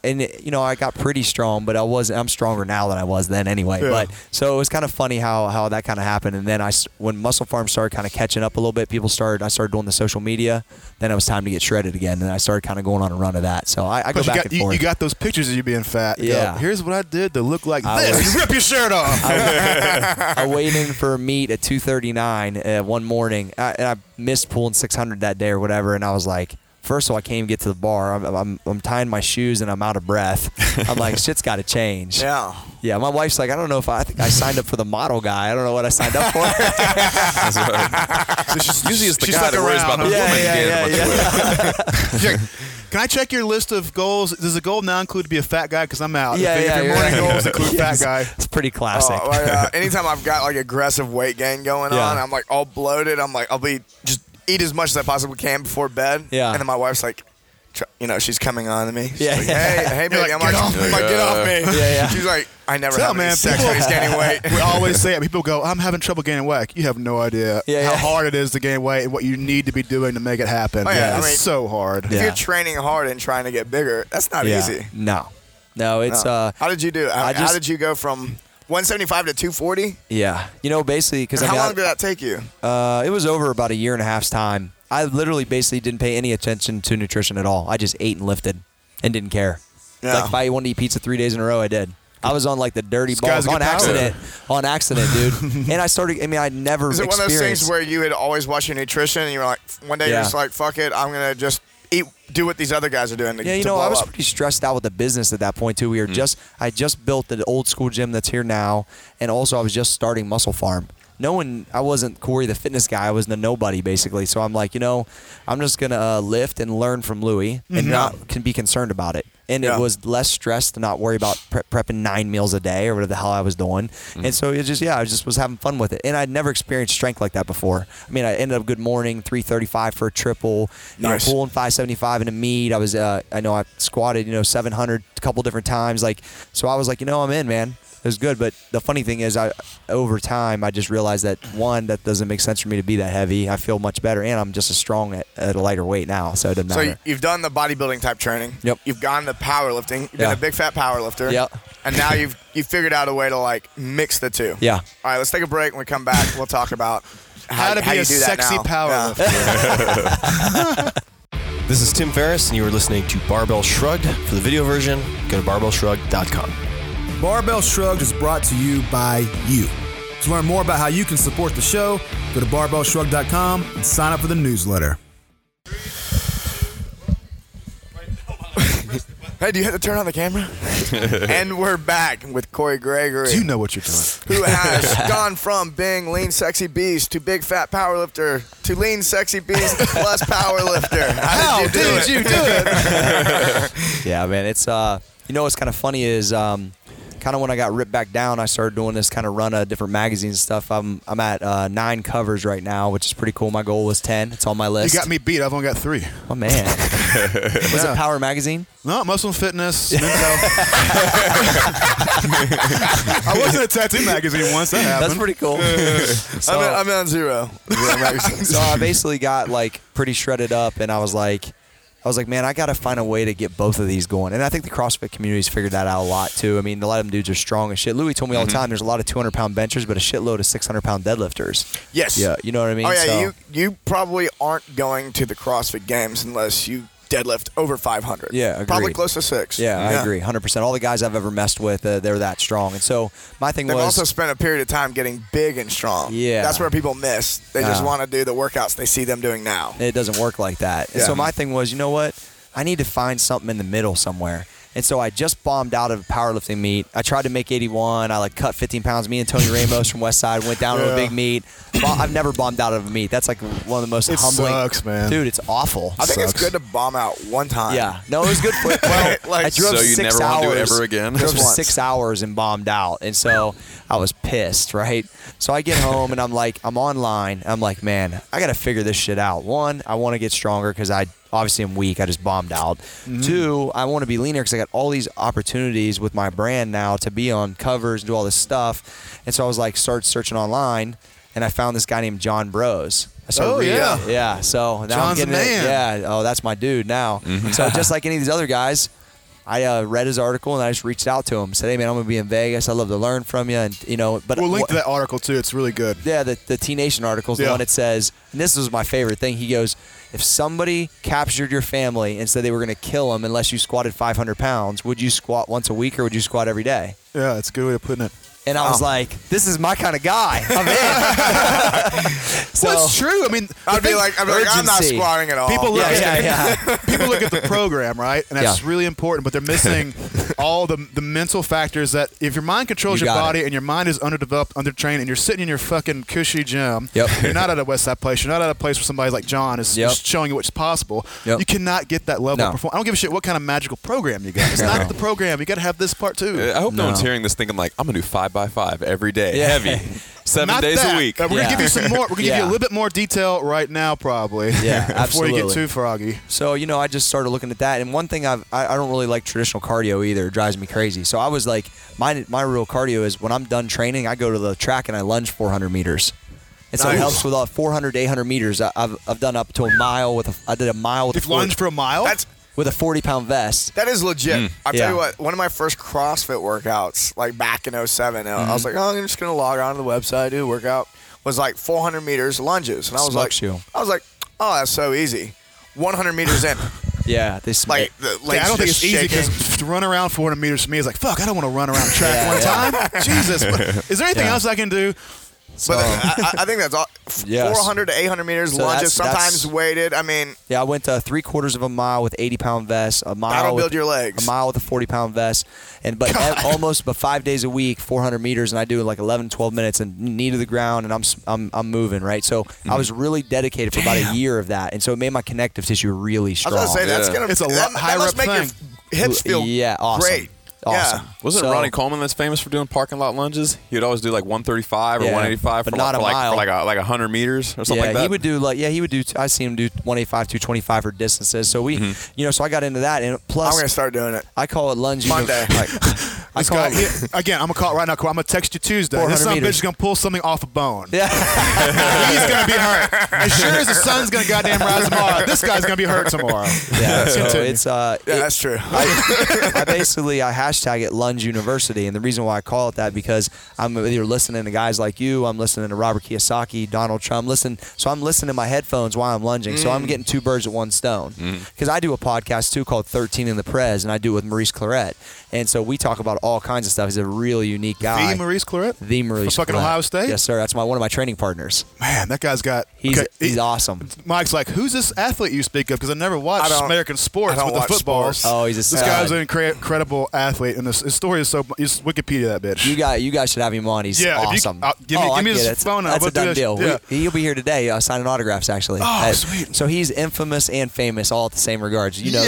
[SPEAKER 5] and I got pretty strong, but I'm stronger now than I was then anyway.
[SPEAKER 1] Yeah.
[SPEAKER 5] But so it was kind of funny how that kind of happened. And then when Muscle Farm started kind of catching up a little bit, I started doing the social media. Then it was time to get shredded again, and I started kind of going on a run of that. So I go back and forth.
[SPEAKER 1] You got those pictures of you being fat.
[SPEAKER 5] Yeah.
[SPEAKER 1] Go, here's what I did to look like this. You rip your shirt off.
[SPEAKER 5] I weighed in for a meet at 239 one morning, and I missed pulling 600 that day or whatever, and I was like, first of all, I can't even get to the bar. I'm tying my shoes and I'm out of breath. I'm like, shit's got to change.
[SPEAKER 3] Yeah.
[SPEAKER 5] Yeah, my wife's like, I don't know if I think I signed up for the model guy. I don't know what I signed up for.
[SPEAKER 4] That's right. So usually it's the guy that worries about the woman.
[SPEAKER 1] Yeah. Can I check your list of goals? Does the goal now include to be a fat guy? Because I'm out.
[SPEAKER 5] Yeah,
[SPEAKER 1] if your morning goals include fat guy.
[SPEAKER 5] It's pretty classic.
[SPEAKER 3] Anytime I've got like aggressive weight gain going on, I'm like all bloated. I'm like, I'll be just eat as much as I possibly can before bed.
[SPEAKER 5] Yeah.
[SPEAKER 3] And then my wife's like, she's coming on to me. She's like,
[SPEAKER 5] yeah.
[SPEAKER 3] hey, baby. I'm like, get off me.
[SPEAKER 5] Yeah.
[SPEAKER 3] She's like, I never have any sex when he's gaining weight.
[SPEAKER 1] We always say it. People go, I'm having trouble gaining weight. You have no idea how hard it is to gain weight and what you need to be doing to make it happen.
[SPEAKER 3] Oh, yeah.
[SPEAKER 1] It's so hard.
[SPEAKER 3] If you're training hard and trying to get bigger, that's not easy.
[SPEAKER 5] No, it's
[SPEAKER 3] How did you do? How did you go from 175 to 240?
[SPEAKER 5] Yeah. Basically, because
[SPEAKER 3] how long did that take you?
[SPEAKER 5] It was over about a year and a half's time. I literally basically didn't pay any attention to nutrition at all. I just ate and lifted and didn't care.
[SPEAKER 3] Yeah.
[SPEAKER 5] Like if I wanted to eat pizza 3 days in a row, I did. I was on like the dirty balls on accident. On accident, dude. And I never
[SPEAKER 3] Is it one of those
[SPEAKER 5] experienced.
[SPEAKER 3] things where you had always watched your nutrition and you were like, one day you're just like, fuck it, I'm going to just do what these other guys are doing to blow
[SPEAKER 5] I was
[SPEAKER 3] up.
[SPEAKER 5] pretty stressed out with the business at that point too. I just built the old school gym that's here now, and also I was just starting Muscle Farm. I wasn't Corey the fitness guy. I was the nobody basically. So I'm like, I'm just gonna lift and learn from Louie and not be concerned about it. And it was less stress to not worry about prepping 9 meals a day or whatever the hell I was doing. And so I just was having fun with it. And I'd never experienced strength like that before. I mean, I ended up good morning, 335 for a triple, pulling 575 in a meet. I was, I squatted, 700 a couple different times. So I was like, I'm in, man. It was good, but the funny thing is, over time, I just realized that, one, that doesn't make sense for me to be that heavy. I feel much better, and I'm just as strong at a lighter weight now, so it doesn't matter.
[SPEAKER 3] So you've done the bodybuilding type training.
[SPEAKER 5] Yep.
[SPEAKER 3] You've gone to powerlifting. You've been a big fat powerlifter.
[SPEAKER 5] Yep.
[SPEAKER 3] And now you've figured out a way to mix the two.
[SPEAKER 5] Yeah.
[SPEAKER 3] All right, let's take a break. When we come back, we'll talk about how to be
[SPEAKER 1] a sexy powerlifter.
[SPEAKER 3] Yeah.
[SPEAKER 6] This is Tim Ferriss, and you are listening to Barbell Shrugged. For the video version, go to barbellshrug.com.
[SPEAKER 1] Barbell Shrugged is brought to you by you. To learn more about how you can support the show, go to barbellshrug.com and sign up for the newsletter.
[SPEAKER 3] Hey, do you have to turn on the camera? And we're back with Corey Gregory.
[SPEAKER 1] You know what you're doing.
[SPEAKER 3] Who has gone from being lean, sexy beast to big fat powerlifter to lean, sexy beast plus powerlifter. How did you do it?
[SPEAKER 5] Yeah, man. It's what's kind of funny is kind of when I got ripped back down, I started doing this kind of run of different magazines and stuff. I'm at 9 covers right now, which is pretty cool. My goal was 10. It's on my list.
[SPEAKER 1] You got me beat. I've only got 3.
[SPEAKER 5] Oh, man. Was it Power Magazine?
[SPEAKER 1] No, Muscle and Fitness. I was in a tattoo magazine once. That happened.
[SPEAKER 5] That's pretty cool.
[SPEAKER 3] So, I'm on zero.
[SPEAKER 5] So I basically got pretty shredded up, and I was like, man, I got to find a way to get both of these going. And I think the CrossFit community's figured that out a lot, too. I mean, a lot of them dudes are strong as shit. Louis told me all the time there's a lot of 200-pound benchers, but a shitload of 600-pound deadlifters.
[SPEAKER 3] Yes.
[SPEAKER 5] Yeah, you know what I mean?
[SPEAKER 3] Oh, yeah, you probably aren't going to the CrossFit Games unless you deadlift over 500.
[SPEAKER 5] Yeah, agreed.
[SPEAKER 3] Probably close to 6.
[SPEAKER 5] Yeah, I agree, 100%. All the guys I've ever messed with, they're that strong. And so my thing
[SPEAKER 3] They've
[SPEAKER 5] was...
[SPEAKER 3] also spent a period of time getting big and strong.
[SPEAKER 5] Yeah.
[SPEAKER 3] That's where people miss. They just want to do the workouts they see them doing now.
[SPEAKER 5] It doesn't work like that. And so my thing was, you know what? I need to find something in the middle somewhere. And so I just bombed out of a powerlifting meet. I tried to make 81. I cut 15 pounds. Me and Tony Ramos from Westside went down to a big meet. I've never bombed out of a meet. That's one of the most humbling.
[SPEAKER 1] It sucks, man.
[SPEAKER 5] Dude, it's awful.
[SPEAKER 3] I think it's good to bomb out one time.
[SPEAKER 5] Yeah. No, it was good for well, I drove
[SPEAKER 4] so you
[SPEAKER 5] 6
[SPEAKER 4] never
[SPEAKER 5] hours.
[SPEAKER 4] Want to do it ever again?
[SPEAKER 5] Drove
[SPEAKER 3] Just once.
[SPEAKER 5] 6 hours and bombed out. And so I was pissed, right? So I get home and I'm online. I'm like, man, I got to figure this shit out. 1, I want to get stronger because I obviously I'm weak. I just bombed out. 2, I want to be leaner because I got all these opportunities with my brand now to be on covers and do all this stuff. And so I was start searching online, and I found this guy named John Bros. Yeah. So now
[SPEAKER 1] John's
[SPEAKER 5] I'm getting
[SPEAKER 1] the man.
[SPEAKER 5] it. Yeah. Oh, that's my dude now. So just like any of these other guys, I read his article and I just reached out to him. Said, hey man, I'm gonna be in Vegas. I'd love to learn from you. And but
[SPEAKER 1] we'll link to that article too. It's really good.
[SPEAKER 5] Yeah, the T-Nation article is the one that says, and this was my favorite thing. He goes, if somebody captured your family and said they were gonna kill them unless you squatted 500 pounds, would you squat once a week or would you squat every day?
[SPEAKER 1] Yeah, that's a good way of putting it.
[SPEAKER 5] And I was like, this is my kind of guy. I'm in. So,
[SPEAKER 1] well, it's true. I mean,
[SPEAKER 3] I'd be like, I'm not squatting at all.
[SPEAKER 1] People look people look at the program, right? And that's really important, but they're missing all the mental factors that if your mind controls your body and your mind is underdeveloped, undertrained, and you're sitting in your fucking cushy gym, you're not at a Westside place, you're not at a place where somebody like John is just showing you what's possible, you cannot get that level of performance. I don't give a shit what kind of magical program you got. It's not the program. You got to have this part too.
[SPEAKER 4] I hope no one's hearing this thinking like, I'm going to do 5x5 every day, heavy. 7 days a week.
[SPEAKER 1] We're gonna give you some more. We're gonna give you a little bit more detail right now, probably.
[SPEAKER 5] Yeah,
[SPEAKER 1] before
[SPEAKER 5] absolutely.
[SPEAKER 1] you get too froggy.
[SPEAKER 5] So I just started looking at that, and one thing I don't really like traditional cardio either. It drives me crazy. So I was like, my real cardio is when I'm done training, I go to the track and I lunge 400 meters. And so it helps with 400 to 800 meters. I've done up to a mile I did a mile with.
[SPEAKER 1] You've lunged for a mile?
[SPEAKER 5] With a 40-pound vest.
[SPEAKER 3] That is legit. I'll tell you what, one of my first CrossFit workouts, like back in 2007, I was like, I'm just going to log on to the website, do a workout, was like 400 meters lunges. And I was like, oh, that's so easy. 100 meters in.
[SPEAKER 5] Yeah, they
[SPEAKER 1] like I don't think it's easy because to run around 400 meters for me is like, fuck, I don't want to run around the track one time. Jesus. Is there anything else I can do?
[SPEAKER 3] So, but I think that's all. 400 to 800 meters lunges, sometimes weighted. I mean,
[SPEAKER 5] I went to 3/4 of a mile with 80-pound vest, a mile.
[SPEAKER 3] That'll build your legs.
[SPEAKER 5] A mile with a 40-pound vest, but 5 days a week, 400 meters, and I do like 11, 12 minutes, and knee to the ground, and I'm moving right. So I was really dedicated for about a year of that, and so it made my connective tissue really strong.
[SPEAKER 3] I was gonna say it's a lot high rep thing. Your hips feel
[SPEAKER 5] awesome.
[SPEAKER 3] Great.
[SPEAKER 5] Awesome.
[SPEAKER 3] Yeah.
[SPEAKER 4] Wasn't Ronnie Coleman that's famous for doing parking lot lunges? He would always do like 135 or 185
[SPEAKER 5] but
[SPEAKER 4] for,
[SPEAKER 5] not
[SPEAKER 4] like,
[SPEAKER 5] a mile.
[SPEAKER 4] for like 100 meters or something like that.
[SPEAKER 5] He would do I see him do 185, 225 for distances. So we, so I got into that, and plus
[SPEAKER 3] I'm gonna start doing it.
[SPEAKER 5] I call it lunge
[SPEAKER 3] Monday.
[SPEAKER 1] Again, I'm gonna call it right now. I'm gonna text you Tuesday. This son of a bitch is gonna pull something off a bone.
[SPEAKER 5] Yeah.
[SPEAKER 1] He's gonna be hurt. As sure as the sun's gonna goddamn rise tomorrow, this guy's gonna be hurt tomorrow.
[SPEAKER 5] Yeah. So it's
[SPEAKER 3] that's true.
[SPEAKER 5] I hashtag it Lunge University, and the reason why I call it that because I'm either listening to guys like you, I'm listening to Robert Kiyosaki, Donald Trump, so I'm listening to my headphones while I'm lunging. So I'm getting two birds with one stone. Because I do a podcast too called 13 in the Prez, and I do it with Maurice Claret. And so we talk about all kinds of stuff. He's a really unique guy.
[SPEAKER 1] The Maurice Claret?
[SPEAKER 5] The Maurice
[SPEAKER 1] From fucking
[SPEAKER 5] Claret.
[SPEAKER 1] Ohio State?
[SPEAKER 5] Yes, sir. That's one of my training partners.
[SPEAKER 1] Man, that guy's got...
[SPEAKER 5] He's awesome.
[SPEAKER 1] Mike's like, who's this athlete you speak of? Because I never watched American sports with the football.
[SPEAKER 5] Oh, he's a stud.
[SPEAKER 1] This guy's an incredible athlete, and his story is so... Just Wikipedia that bitch.
[SPEAKER 5] You guys should have him on. He's awesome.
[SPEAKER 1] Give me his phone number.
[SPEAKER 5] That's a done deal.
[SPEAKER 1] Yeah.
[SPEAKER 5] He'll be here today signing autographs, actually.
[SPEAKER 1] Oh, sweet.
[SPEAKER 5] So he's infamous and famous all at the same regards.
[SPEAKER 1] I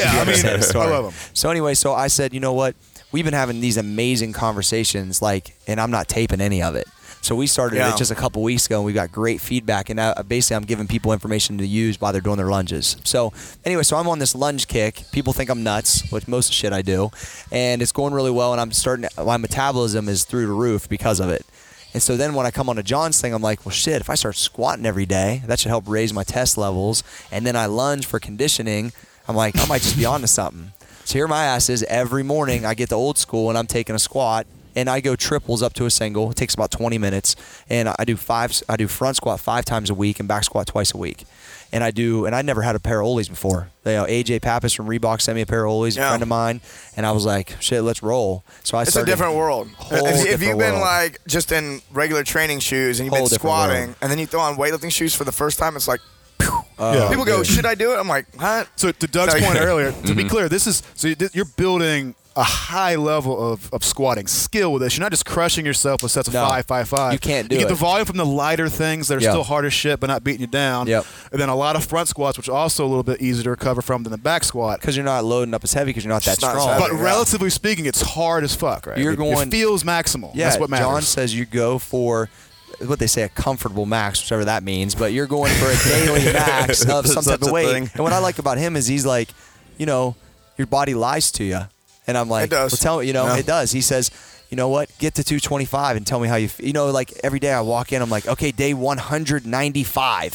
[SPEAKER 1] love him.
[SPEAKER 5] So anyway, so I said, you know what? We've been having these amazing conversations, and I'm not taping any of it. So we started it just a couple weeks ago, and we got great feedback. And basically, I'm giving people information to use while they're doing their lunges. So anyway, so I'm on this lunge kick. People think I'm nuts, which most of the shit I do, and it's going really well. And my metabolism is through the roof because of it. And so then when I come on to John's thing, I'm like, well, shit, if I start squatting every day, that should help raise my test levels. And then I lunge for conditioning. I'm like, I might just be onto something. So here my ass is every morning I get the old school and I'm taking a squat and I go triples up to a single. It takes about 20 minutes. And I do front squat 5 times a week and back squat twice a week. And I never had a pair of Ollie's before. AJ Pappas from Reebok sent me a pair of Ollie's, a friend of mine, and I was like, shit, let's roll. So it's a
[SPEAKER 3] different world. If you've been like just in regular training shoes and you've been squatting and then you throw on weightlifting shoes for the first time, it's like, people go, should I do it? I'm like, what?
[SPEAKER 1] So to Doug's point earlier, to be clear, you're building a high level of squatting skill with this. You're not just crushing yourself with sets of 5, 5, 5.
[SPEAKER 5] You can't do it.
[SPEAKER 1] You get the volume from the lighter things that are still hard as shit but not beating you down.
[SPEAKER 5] Yep.
[SPEAKER 1] And then a lot of front squats, which are also a little bit easier to recover from than the back squat.
[SPEAKER 5] Because you're not loading up as heavy because you're not that strong.
[SPEAKER 1] But relatively speaking, it's hard as fuck, right? It feels maximal.
[SPEAKER 5] Yeah,
[SPEAKER 1] that's what matters.
[SPEAKER 5] John says you go for what they say, a comfortable max, whichever that means, but you're going for a daily max of some type of weight. And what I like about him is he's like, your body lies to you. And I'm like,
[SPEAKER 3] it does.
[SPEAKER 5] Well, tell me, it does. He says, you know what, get to 225 and tell me how you feel. Like every day I walk in, I'm like, okay, day 195.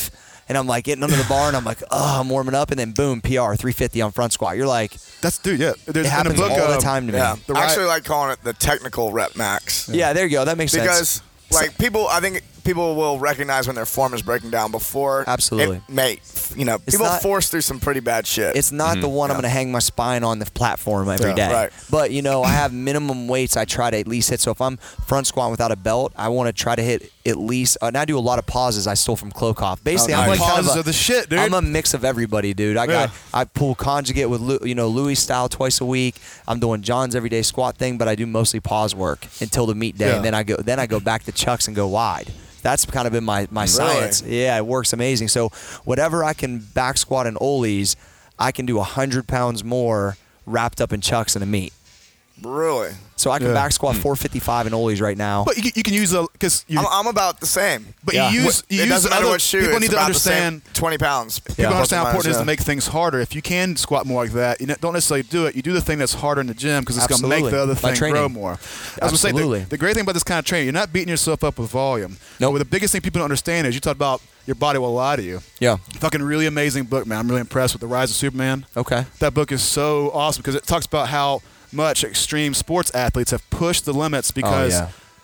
[SPEAKER 5] And I'm like getting under the bar, and I'm like, oh, I'm warming up, and then boom, PR 350 on front squat. You're like,
[SPEAKER 1] that's dude, yeah.
[SPEAKER 5] It happens all the time to me.
[SPEAKER 3] I actually like calling it the technical rep max.
[SPEAKER 5] Yeah, there you go. That makes sense.
[SPEAKER 3] Because like I think people will recognize when their form is breaking down before.
[SPEAKER 5] Absolutely.
[SPEAKER 3] People force through some pretty bad shit.
[SPEAKER 5] It's not the one I'm going to hang my spine on the platform every day.
[SPEAKER 3] Right.
[SPEAKER 5] But, I have minimum weights I try to at least hit. So if I'm front squatting without a belt, I want to try to hit at least, and I do a lot of pauses I stole from Klokov. Basically, I'm like
[SPEAKER 1] pauses are the shit, dude.
[SPEAKER 5] I'm a mix of everybody, dude. I pull conjugate with, Louis style twice a week. I'm doing John's everyday squat thing, but I do mostly pause work until the meet day. And then I go back to chucks and go wide. That's kind of been my science. Yeah, it works amazing. So whatever I can back squat in ollies, I can do 100 pounds more wrapped up in chucks in a meet.
[SPEAKER 3] Really?
[SPEAKER 5] So I can back squat 455 in ollies right now.
[SPEAKER 1] But you can use because
[SPEAKER 3] I'm about the same.
[SPEAKER 1] But you use
[SPEAKER 3] it doesn't matter what shoe.
[SPEAKER 1] People need to understand
[SPEAKER 3] 20 pounds.
[SPEAKER 1] People understand how important it is to make things harder. If you can squat more like that, you don't necessarily do it. You do the thing that's harder in the gym because it's going to make the other thing grow more. I was going to say the great thing about this kind of training, you're not beating yourself up with volume. No. But the biggest thing people don't understand is you talk about your body will lie to you.
[SPEAKER 5] Yeah.
[SPEAKER 1] Fucking really amazing book, man. I'm really impressed with The Rise of Superman.
[SPEAKER 5] Okay.
[SPEAKER 1] That book is so awesome because it talks about how much extreme sports athletes have pushed the limits because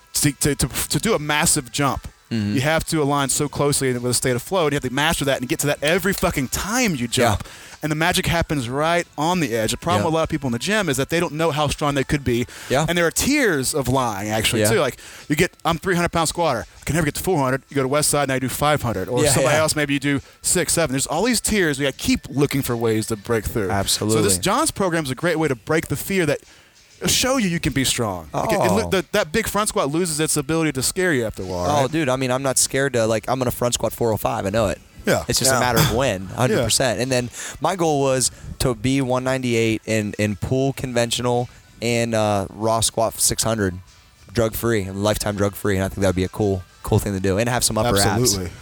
[SPEAKER 1] to do a massive jump, you have to align so closely with a state of flow, and you have to master that and get to that every fucking time you jump. Yeah. And the magic happens right on the edge. The problem with a lot of people in the gym is that they don't know how strong they could be. Yeah. And there are tiers of lying, actually, too. Like, I'm 300-pound squatter. I can never get to 400. You go to West Side, and I do 500. Or somebody else, maybe you do 6, 7. There's all these tiers. We got to keep looking for ways to break through.
[SPEAKER 5] Absolutely.
[SPEAKER 1] So this John's program is a great way to break the fear that it'll show you can be strong. That big front squat loses its ability to scare you after a while.
[SPEAKER 5] Oh,
[SPEAKER 1] right?
[SPEAKER 5] dude, I mean, I'm not scared to, I'm going to front squat 405. I know it.
[SPEAKER 1] Yeah.
[SPEAKER 5] It's just a matter of when, 100%. Yeah. And then my goal was to be 198 in pool conventional and raw squat 600, drug-free, and lifetime drug-free. And I think that would be a cool thing to do, and have some upper abs.
[SPEAKER 1] Absolutely.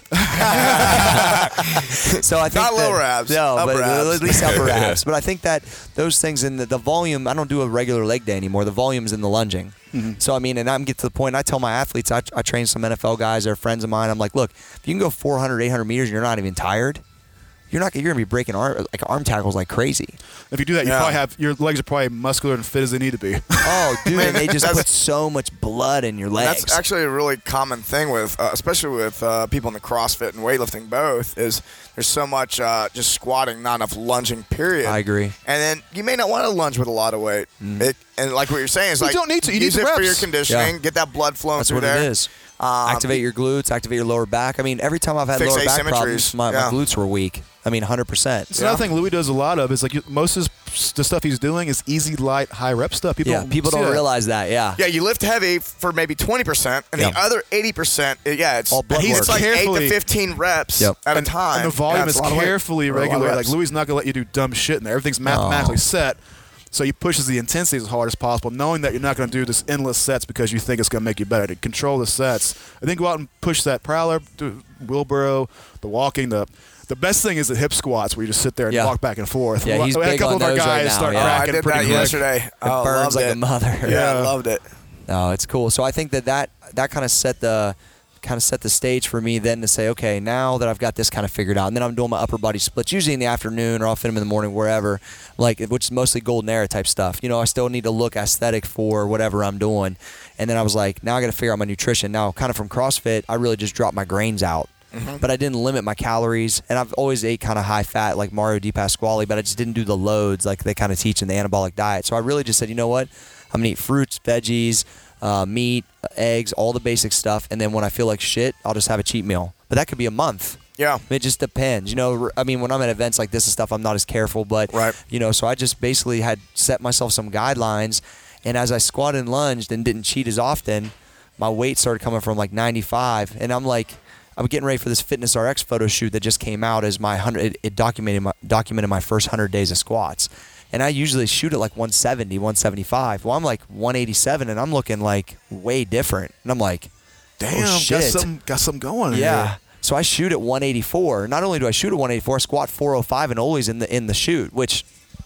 [SPEAKER 5] So I think
[SPEAKER 3] not lower abs.
[SPEAKER 5] No,
[SPEAKER 3] upper abs.
[SPEAKER 5] At least upper abs. But I think that those things in the volume, I don't do a regular leg day anymore. The volume's in the lunging. Mm-hmm. So, I mean, and I'm get to the point, I tell my athletes, I train some NFL guys, they're friends of mine. I'm like, look, if you can go 400, 800 meters and you're not even tired, you're going to be breaking arm tackles like crazy.
[SPEAKER 1] If you do that, you probably have your legs are probably muscular and fit as they need to be.
[SPEAKER 5] Oh, dude, and they just put so much blood in your legs.
[SPEAKER 3] That's actually a really common thing with, especially with people in the CrossFit and weightlifting both, is there's so much just squatting, not enough lunging, period.
[SPEAKER 5] I agree.
[SPEAKER 3] And then you may not want to lunge with a lot of weight. And like what you're saying is
[SPEAKER 1] you don't need to. You
[SPEAKER 3] use
[SPEAKER 1] need
[SPEAKER 3] it
[SPEAKER 1] reps.
[SPEAKER 3] for your conditioning, get that blood flowing through there.
[SPEAKER 5] That's what it is. Activate your glutes, activate your lower back. I mean, every time I've had lower back problems, my glutes were weak. I mean, 100%.
[SPEAKER 1] It's another thing Louis does a lot of is most of the stuff he's doing is easy, light, high rep stuff. People
[SPEAKER 5] don't realize that. Yeah.
[SPEAKER 3] Yeah, you lift heavy for maybe 20%, and the other 80%, it's
[SPEAKER 5] all blood work.
[SPEAKER 3] It's like 8 to 15 reps at a time.
[SPEAKER 1] And the volume is carefully regulated. Like Louis is not going to let you do dumb shit in there. Everything's mathematically set. So he pushes the intensity as hard as possible, knowing that you're not going to do this endless sets because you think it's going to make you better. To control the sets, I think go out and push that prowler, do wheelbarrow, the walking, the best thing is the hip squats where you just sit there and walk back and forth.
[SPEAKER 5] Yeah, he's big on those right now.
[SPEAKER 1] Start cracking
[SPEAKER 3] I did
[SPEAKER 1] pretty
[SPEAKER 3] that
[SPEAKER 1] quick.
[SPEAKER 3] yesterday.
[SPEAKER 5] It burns like a mother.
[SPEAKER 3] Yeah, I loved it.
[SPEAKER 5] No, it's cool. So I think that kind of set the stage for me then to say, okay, now that I've got this kind of figured out, and then I'm doing my upper body splits, usually in the afternoon, or I'll fit them in the morning, wherever, which is mostly golden era type stuff. I still need to look aesthetic for whatever I'm doing. And then I was like, now I got to figure out my nutrition. Now, kind of from CrossFit, I really just dropped my grains out. Mm-hmm. But I didn't limit my calories, and I've always ate kind of high fat like Mario Di Pasquale, but I just didn't do the loads like they kind of teach in the anabolic diet. So I really just said, you know what, I'm gonna eat fruits, veggies, meat, eggs, all the basic stuff, and then when I feel like shit, I'll just have a cheat meal. But that could be a month.
[SPEAKER 3] Yeah.
[SPEAKER 5] It just depends. I mean, when I'm at events like this and stuff, I'm not as careful, but so I just basically had set myself some guidelines, and as I squatted and lunged and didn't cheat as often, my weight started coming from like 95, and I'm getting ready for this Fitness RX photo shoot that just came out as it documented my first 100 days of squats. And I usually shoot at like 170, 175. Well, I'm like 187, and I'm looking like way different. And I'm like,
[SPEAKER 1] damn,
[SPEAKER 5] oh, shit.
[SPEAKER 1] got something going
[SPEAKER 5] yeah.
[SPEAKER 1] here.
[SPEAKER 5] So I shoot at 184. Not only do I shoot at 184, I squat 405 and ollies in the shoot, which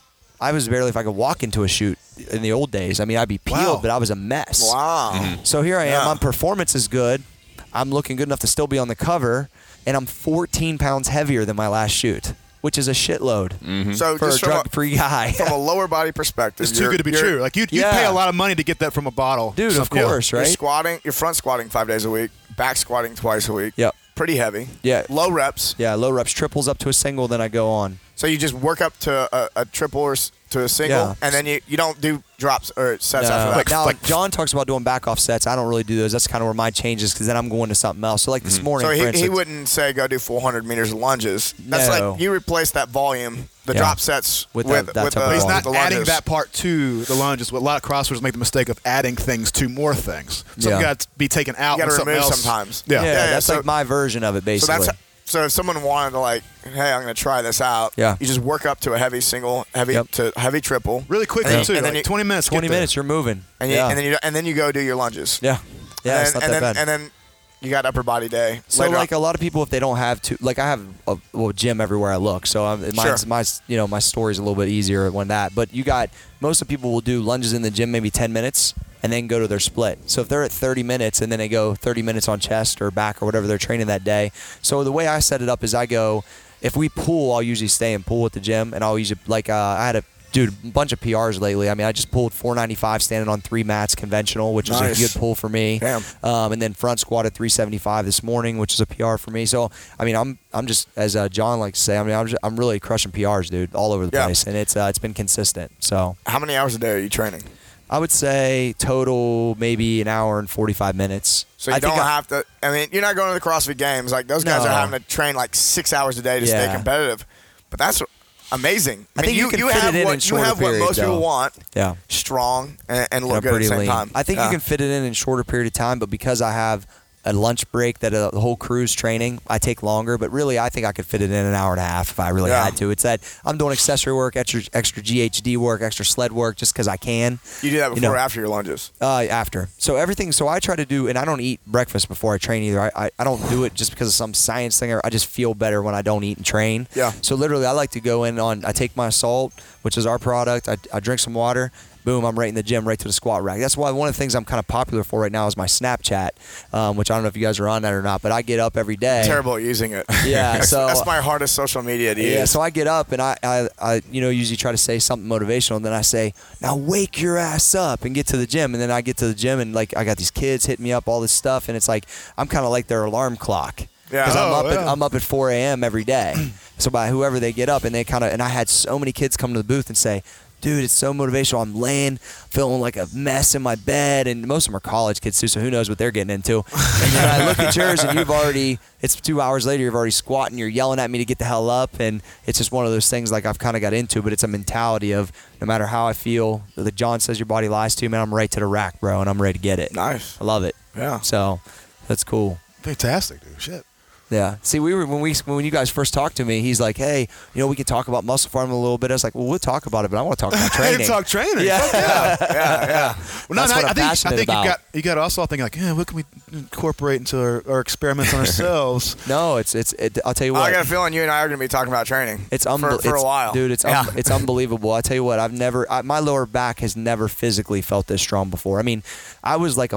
[SPEAKER 5] I was barely if I could walk into a shoot in the old days. I mean, I'd be peeled, but I was a mess.
[SPEAKER 3] Wow.
[SPEAKER 5] Mm-hmm. So here I am. My performance is good. I'm looking good enough to still be on the cover. and I'm 14 pounds heavier than my last shoot, which is a shitload
[SPEAKER 3] So
[SPEAKER 5] for a
[SPEAKER 3] just
[SPEAKER 5] drug-free guy.
[SPEAKER 3] from a lower body perspective,
[SPEAKER 1] It's too good to be true. Like, you'd pay a lot of money to get that from a bottle.
[SPEAKER 5] Dude, of course, right?
[SPEAKER 3] You're front squatting 5 days a week, back squatting twice a week.
[SPEAKER 5] Yep.
[SPEAKER 3] Pretty heavy.
[SPEAKER 5] Yeah.
[SPEAKER 3] Low reps.
[SPEAKER 5] Yeah, low reps, triples up to a single, then I go on.
[SPEAKER 3] So you just work up to a triple or to a single, and then you don't do drops or sets after that.
[SPEAKER 5] Now, John talks about doing back off sets. I don't really do those. That's kind of where my change is, because then I'm going to something else. So like this morning,
[SPEAKER 3] so
[SPEAKER 5] for instance,
[SPEAKER 3] he wouldn't say go do 400 meters of lunges. That's
[SPEAKER 5] No.
[SPEAKER 3] like you replace that volume, the drop sets
[SPEAKER 5] With
[SPEAKER 3] with
[SPEAKER 5] that
[SPEAKER 3] the,
[SPEAKER 5] type of
[SPEAKER 1] But he's
[SPEAKER 5] volume.
[SPEAKER 1] not
[SPEAKER 3] the
[SPEAKER 1] adding
[SPEAKER 3] lunges.
[SPEAKER 1] that part to the lunges. What a lot of CrossFitters make the mistake of adding things to more things. Something got to be taken out.
[SPEAKER 3] You got to
[SPEAKER 1] something
[SPEAKER 3] remove
[SPEAKER 1] else.
[SPEAKER 3] sometimes.
[SPEAKER 1] Yeah.
[SPEAKER 5] that's
[SPEAKER 3] so-
[SPEAKER 5] like my version of it,
[SPEAKER 3] So
[SPEAKER 5] basically.
[SPEAKER 3] so if someone wanted to like, hey, I'm going to try this out.
[SPEAKER 5] Yeah.
[SPEAKER 3] You just work up to a heavy single, heavy to heavy triple,
[SPEAKER 1] Really quickly
[SPEAKER 3] And
[SPEAKER 1] too.
[SPEAKER 3] then
[SPEAKER 1] Like
[SPEAKER 3] you-
[SPEAKER 1] 20 minutes.
[SPEAKER 5] 20
[SPEAKER 1] get there.
[SPEAKER 5] minutes, you're moving.
[SPEAKER 3] and then you go do your lunges.
[SPEAKER 5] Yeah. Yeah,
[SPEAKER 3] and
[SPEAKER 5] it's
[SPEAKER 3] then,
[SPEAKER 5] not that bad.
[SPEAKER 3] And then you got upper body day.
[SPEAKER 5] So
[SPEAKER 3] later
[SPEAKER 5] like
[SPEAKER 3] on.
[SPEAKER 5] a lot of people, if they don't have to, like I have a gym everywhere I look, so my story's a little bit easier when that. But most of the people will do lunges in the gym maybe 10 minutes and then go to their split. So if they're at 30 minutes and then they go 30 minutes on chest or back or whatever they're training that day. So the way I set it up is I go, if we pull, I'll usually stay and pull at the gym, and I'll usually I had a bunch of PRs lately. I mean, I just pulled 495 standing on 3 mats conventional, which was a good pull for me.
[SPEAKER 3] Damn.
[SPEAKER 5] And then front squat at 375 this morning, which is a PR for me. So, I mean, I'm just, as John likes to say, I mean, I'm really crushing PRs, dude, all over the place, and it's been consistent. So,
[SPEAKER 3] how many hours a day are you training?
[SPEAKER 5] I would say total maybe an hour and 45 minutes.
[SPEAKER 3] So you don't have to. I mean, you're not going to the CrossFit Games. Like those guys are having to train like 6 hours a day to stay competitive. But that's amazing.
[SPEAKER 5] I think you can fit it in shorter
[SPEAKER 3] You have what
[SPEAKER 5] periods,
[SPEAKER 3] most people
[SPEAKER 5] though.
[SPEAKER 3] want.
[SPEAKER 5] Yeah.
[SPEAKER 3] Strong and look good at the same
[SPEAKER 5] lean.
[SPEAKER 3] time.
[SPEAKER 5] I think you can fit it in shorter period of time, but because I have a lunch break that the whole crew's training, I take longer. But really, I think I could fit it in an hour and a half if I really had to. It's that I'm doing accessory work, extra GHD work, extra sled work, just because I can.
[SPEAKER 3] You do that before or after your lunges?
[SPEAKER 5] After. So everything. So I try to do, and I don't eat breakfast before I train either. I don't do it just because of some science thing. I just feel better when I don't eat and train.
[SPEAKER 3] Yeah.
[SPEAKER 5] So literally, I like to go in on. I take my Assault, which is our product. I drink some water. Boom, I'm right in the gym, right to the squat rack. That's why one of the things I'm kind of popular for right now is my Snapchat, which I don't know if you guys are on that or not, but I get up every day.
[SPEAKER 3] Terrible at using it.
[SPEAKER 5] Yeah, so
[SPEAKER 3] that's my hardest social media to use.
[SPEAKER 5] Yeah, so I get up and I usually try to say something motivational, and then I say, now wake your ass up and get to the gym. And then I get to the gym and like I got these kids hitting me up, all this stuff, and it's like I'm kind of like their alarm clock.
[SPEAKER 3] Yeah.
[SPEAKER 5] Because I'm up at 4 a.m. every day. So by whoever they get up, and I had so many kids come to the booth and say, dude, it's so motivational. I'm laying, feeling like a mess in my bed, and most of them are college kids too, so who knows what they're getting into. And then I look at yours, and it's 2 hours later, you've already squatting, you're yelling at me to get the hell up, and it's just one of those things like I've kind of got into, but it's a mentality of no matter how I feel, like John says your body lies to you, man, I'm right to the rack, bro, and I'm ready to get it.
[SPEAKER 3] Nice.
[SPEAKER 5] I love it.
[SPEAKER 3] Yeah.
[SPEAKER 5] So that's cool.
[SPEAKER 1] Fantastic, dude. Shit.
[SPEAKER 5] Yeah. See, when you guys first talked to me, he's like, "Hey, we can talk about muscle farming a little bit." I was like, "Well, we'll talk about it, but I want to talk about training."
[SPEAKER 1] Talk training.
[SPEAKER 5] Yeah.
[SPEAKER 3] Yeah.
[SPEAKER 1] Well, no,
[SPEAKER 5] That's what I'm
[SPEAKER 1] I
[SPEAKER 5] passionate
[SPEAKER 1] think
[SPEAKER 5] about.
[SPEAKER 1] you got also thinking like, what can we incorporate into our experiments on ourselves?
[SPEAKER 5] No, it's I'll tell you what.
[SPEAKER 3] I got a feeling you and I are going to be talking about training.
[SPEAKER 5] It's
[SPEAKER 3] for a while,
[SPEAKER 5] dude. It's unbelievable. I tell you what, my lower back has never physically felt this strong before. I mean, I was like a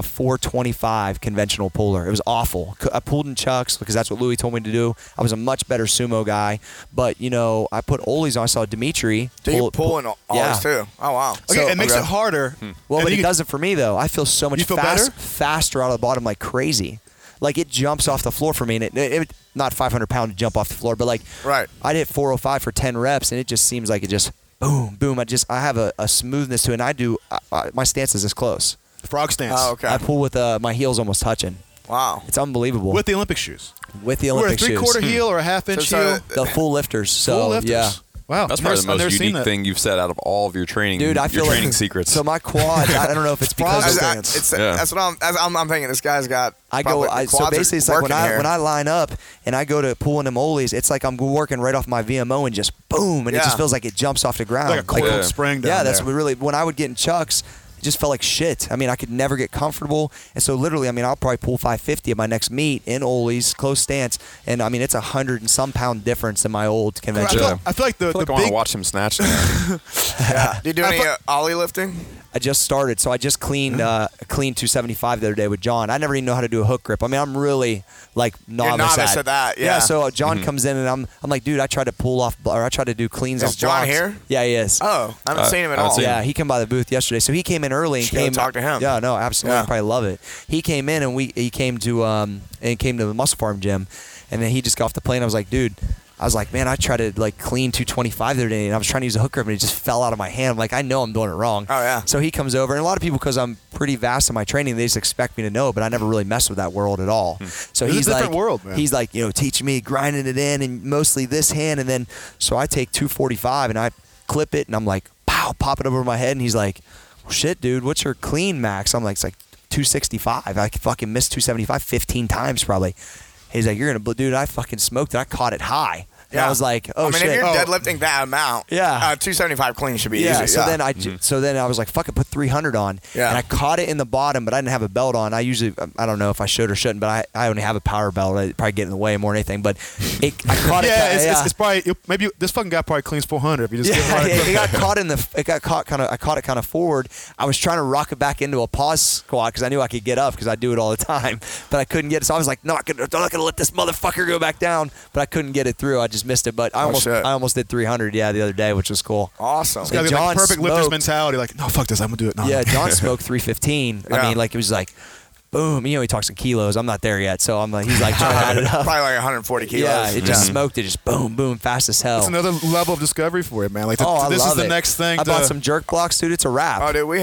[SPEAKER 5] 425 conventional puller. It was awful. I pulled in chucks because that's what Louis told me to do. I was a much better sumo guy, but I put ollies on. I saw Dimitri.
[SPEAKER 3] Do you pull in ollies too? Oh wow.
[SPEAKER 1] Okay,
[SPEAKER 5] So-
[SPEAKER 1] it makes it harder.
[SPEAKER 5] Well,
[SPEAKER 1] And
[SPEAKER 5] but
[SPEAKER 1] you
[SPEAKER 5] it doesn't for me though. I feel so much
[SPEAKER 1] You feel better?
[SPEAKER 5] faster out of the bottom like crazy. Like it jumps off the floor for me, and it not 500 pound to jump off the floor, but like
[SPEAKER 3] Right.
[SPEAKER 5] I'd hit 405 for 10 reps, and it just seems like it just boom, boom. I have a smoothness to it, and I do. My stance is this close.
[SPEAKER 1] Frog stance.
[SPEAKER 3] Oh, okay.
[SPEAKER 5] I pull with my heels almost touching.
[SPEAKER 3] Wow.
[SPEAKER 5] It's unbelievable.
[SPEAKER 1] With the Olympic shoes.
[SPEAKER 5] With the
[SPEAKER 1] Or a
[SPEAKER 5] Olympic shoes.
[SPEAKER 1] 3/4 heel or a 1/2-inch
[SPEAKER 3] So-
[SPEAKER 1] heel.
[SPEAKER 5] The full lifters. So
[SPEAKER 1] Full lifters.
[SPEAKER 5] yeah.
[SPEAKER 1] Wow.
[SPEAKER 4] That's probably the
[SPEAKER 1] I've never
[SPEAKER 4] most
[SPEAKER 1] seen
[SPEAKER 4] unique
[SPEAKER 1] that.
[SPEAKER 4] thing you've said out of all of your training.
[SPEAKER 5] Dude, I feel
[SPEAKER 4] your training
[SPEAKER 5] like,
[SPEAKER 4] secrets.
[SPEAKER 5] So my quads, I don't know if it's because
[SPEAKER 1] Frog
[SPEAKER 5] of
[SPEAKER 1] stance.
[SPEAKER 3] That's what I'm thinking. This guy's got.
[SPEAKER 5] so basically it's like when I line up and I go to pull in them ollies, it's like I'm working right off my VMO and just boom, and it just feels like it jumps off the ground.
[SPEAKER 1] Like a coiled spring down
[SPEAKER 5] Yeah, that's
[SPEAKER 1] there.
[SPEAKER 5] what really, when I would get in chucks, just felt like shit. I mean, I could never get comfortable. And so literally, I mean, I'll probably pull 550 at my next meet in Ole's, close stance. And I mean, it's 100 and some pound difference in my old convention.
[SPEAKER 1] I feel like the
[SPEAKER 4] I want to watch him snatch that.
[SPEAKER 3] Yeah. Do you do any ollie lifting?
[SPEAKER 5] I just started, so I just cleaned 275 the other day with John. I never even know how to do a hook grip. I mean, I'm really like novice
[SPEAKER 3] at that. Yeah.
[SPEAKER 5] So John comes in and I'm like, dude, I tried to pull off or I tried to do cleans off
[SPEAKER 3] John
[SPEAKER 5] blocks.
[SPEAKER 3] here?
[SPEAKER 5] Yeah, he is.
[SPEAKER 3] Oh, I haven't seen him at all.
[SPEAKER 5] Yeah, he came by the booth yesterday. So he came in early and
[SPEAKER 3] came talk to him.
[SPEAKER 5] Yeah, no, absolutely.
[SPEAKER 3] Yeah.
[SPEAKER 5] I probably love it. He came in and he came to the Muscle Farm gym, and then he just got off the plane. I was like, dude. I was like, man, I tried to like clean 225 the other day, and I was trying to use a hook grip, and it just fell out of my hand. I'm like, I know I'm doing it wrong.
[SPEAKER 3] Oh, yeah.
[SPEAKER 5] So he comes over, and a lot of people, because I'm pretty vast in my training, they just expect me to know, but I never really mess with that world at all. So
[SPEAKER 1] It's a different world, man.
[SPEAKER 5] He's like, teaching me, grinding it in, and mostly this hand, and then, so I take 245, and I clip it, and I'm like, pow, pop it over my head, and he's like, well, shit, dude, what's your clean max? I'm like, it's like 265. I fucking missed 275 15 times probably. He's like, you're going to, dude, I fucking smoked it. I caught it high. And I was like, oh, shit.
[SPEAKER 3] I mean, if you're deadlifting that amount, 275 clean should be easy.
[SPEAKER 5] So then I was like, fuck it, put 300 on.
[SPEAKER 3] Yeah.
[SPEAKER 5] And I caught it in the bottom, but I didn't have a belt on. I don't know if I should or shouldn't, but I only have a power belt. I'd probably get in the way more than anything. But I caught it.
[SPEAKER 1] It's probably, maybe this fucking guy probably cleans 400 if you just
[SPEAKER 5] it got caught I caught it kind of forward. I was trying to rock it back into a pause squat because I knew I could get up because I do it all the time, but I couldn't get it. So I was like, no, I'm not going to let this motherfucker go back down, but I couldn't get it through. I just missed it, but I almost did 300 the other day, which was cool.
[SPEAKER 3] Awesome.
[SPEAKER 1] It's got to be like perfect lifter's mentality, like, no, fuck this, I'm going to do it. No.
[SPEAKER 5] Yeah, John smoked 315. I mean, like, it was like, boom. He talks in kilos. I'm not there yet, so I'm like, he's like trying to add it up.
[SPEAKER 3] Probably like 140 kilos.
[SPEAKER 5] Yeah, it just smoked it, just boom, boom, fast as hell.
[SPEAKER 1] It's another level of discovery for you, man. Like, this is the next thing.
[SPEAKER 5] I bought some jerk blocks, dude. It's a wrap.
[SPEAKER 3] Oh, dude, we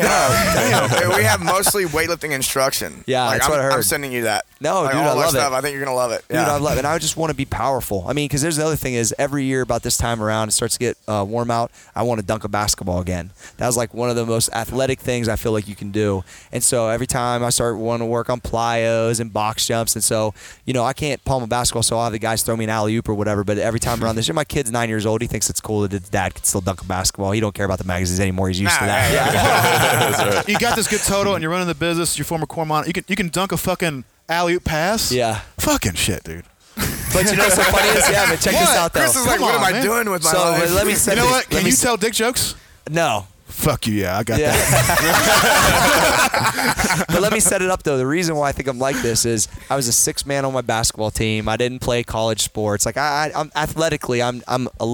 [SPEAKER 3] have mostly weightlifting instruction.
[SPEAKER 5] Yeah, that's what I heard.
[SPEAKER 3] I'm sending you that.
[SPEAKER 5] No, dude, I love it.
[SPEAKER 3] I think you're gonna love it.
[SPEAKER 5] Dude, I love it. And I just want to be powerful. I mean, because there's the other thing is every year about this time around, it starts to get warm out. I want to dunk a basketball again. That was like one of the most athletic things I feel like you can do. And so every time I start wanting to work on plyos and box jumps, and so I can't palm a basketball, so I'll have the guys throw me an alley oop or whatever. But every time around this year, my kid's 9 years old. He thinks it's cool that his dad can still dunk a basketball. He don't care about the magazines anymore. He's used to that.
[SPEAKER 1] You got this good total, and you're running the business. Your former core monitor. You can dunk a fucking alley oop pass.
[SPEAKER 5] Yeah.
[SPEAKER 1] Fucking shit, dude.
[SPEAKER 5] But what's so funny is, but check this out though.
[SPEAKER 3] Chris is like, what am I doing with my life?
[SPEAKER 5] Let me
[SPEAKER 1] you know what? Can you tell dick jokes?
[SPEAKER 5] No.
[SPEAKER 1] Fuck you, yeah, I got that.
[SPEAKER 5] But let me set it up though. The reason why I think I'm like this is I was a 6th man on my basketball team. I didn't play college sports. Like I'm athletically, I'm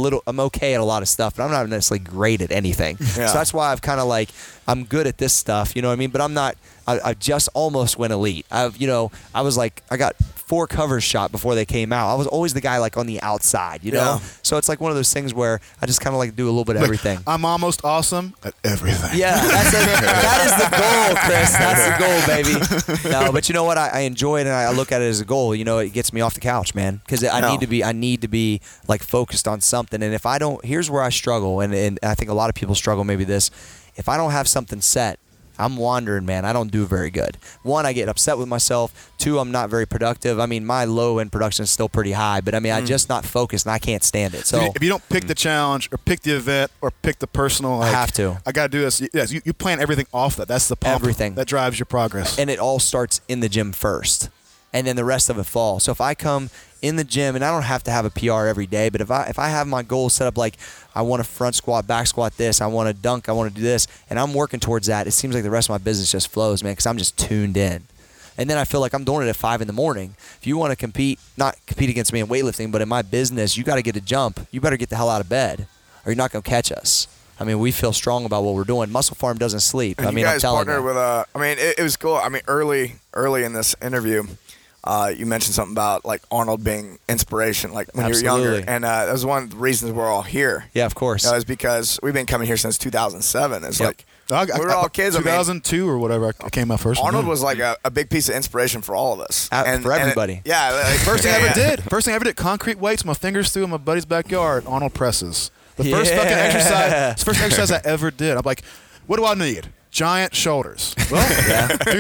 [SPEAKER 5] okay at a lot of stuff, but I'm not necessarily great at anything. Yeah. So that's why I've kind of like I'm good at this stuff. You know what I mean? But I'm not. I just almost went elite. I was like I got 4 covers shot before they came out. I was always the guy like on the outside, you know?
[SPEAKER 3] Yeah.
[SPEAKER 5] So it's like one of those things where I just kind of like do a little bit of everything.
[SPEAKER 1] I'm almost awesome at everything.
[SPEAKER 5] Yeah, that is the goal, Chris. That's the goal, baby. No, but you know what? I enjoy it and I look at it as a goal. It gets me off the couch, man, because I need to be like focused on something. And if I don't, here's where I struggle, and I think a lot of people struggle maybe this. If I don't have something set, I'm wandering, man. I don't do very good. 1, I get upset with myself. 2, I'm not very productive. I mean, my low-end production is still pretty high, but I mean, I'm just not focused, and I can't stand it. So
[SPEAKER 1] if you don't pick the challenge or pick the event or pick the personal,
[SPEAKER 5] I have to.
[SPEAKER 1] I got to do this. Yes, you plan everything off that. That's the pump. Everything. That drives your progress.
[SPEAKER 5] And it all starts in the gym first, and then the rest of it falls. So if I come in the gym, and I don't have to have a PR every day, but if I have my goals set up like I want to front squat, back squat this, I want to dunk, I want to do this, and I'm working towards that, it seems like the rest of my business just flows, man, because I'm just tuned in. And then I feel like I'm doing it at 5 in the morning. If you want to compete, not compete against me in weightlifting, but in my business, you got to get a jump. You better get the hell out of bed, or you're not going to catch us. I mean, we feel strong about what we're doing. Muscle Farm doesn't sleep.
[SPEAKER 3] And you guys partnered with it was cool. I mean, early in this interview, you mentioned something about like Arnold being inspiration, like when you're younger, and that was one of the reasons we're all here.
[SPEAKER 5] Yeah, of course.
[SPEAKER 3] Is because we've been coming here since 2007. It's like we were all kids.
[SPEAKER 1] 2002 or whatever. I came out first.
[SPEAKER 3] Arnold was like a big piece of inspiration for all of us,
[SPEAKER 5] and for everybody.
[SPEAKER 1] First thing I ever did. First thing I ever did. Concrete weights. My fingers through in my buddy's backyard. Arnold presses. The first fucking exercise. First exercise I ever did. I'm like, what do I need? Giant shoulders. Well, do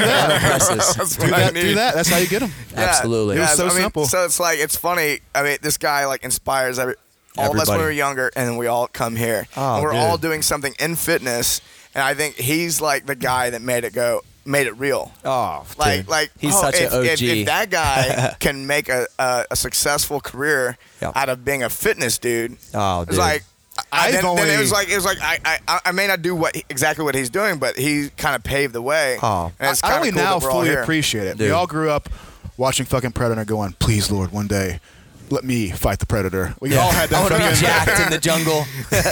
[SPEAKER 1] that. Do that. That's how you get them.
[SPEAKER 5] Yeah, absolutely.
[SPEAKER 1] It was so simple.
[SPEAKER 3] So it's like, it's funny. I mean, this guy like inspires All of us when we were younger, and we all come here.
[SPEAKER 5] Oh,
[SPEAKER 3] and we're
[SPEAKER 5] dude.
[SPEAKER 3] all doing something in fitness, and I think he's like the guy that made it real.
[SPEAKER 5] Oh,
[SPEAKER 3] like
[SPEAKER 5] he's such an OG.
[SPEAKER 3] If that guy can make a successful career out of being a fitness dude,
[SPEAKER 5] dude.
[SPEAKER 3] It's like. Then it was like I may not do exactly what he's doing, but he kind of paved the way.
[SPEAKER 1] Oh,
[SPEAKER 3] and it's
[SPEAKER 1] I only
[SPEAKER 3] cool
[SPEAKER 1] now
[SPEAKER 3] that we're all
[SPEAKER 1] fully
[SPEAKER 3] here.
[SPEAKER 1] appreciate it.
[SPEAKER 5] Dude.
[SPEAKER 1] We all grew up watching fucking Predator, going, "Please, Lord, one day, let me fight the Predator." We all had that.
[SPEAKER 5] I want to be
[SPEAKER 1] fucking
[SPEAKER 5] jacked in the jungle.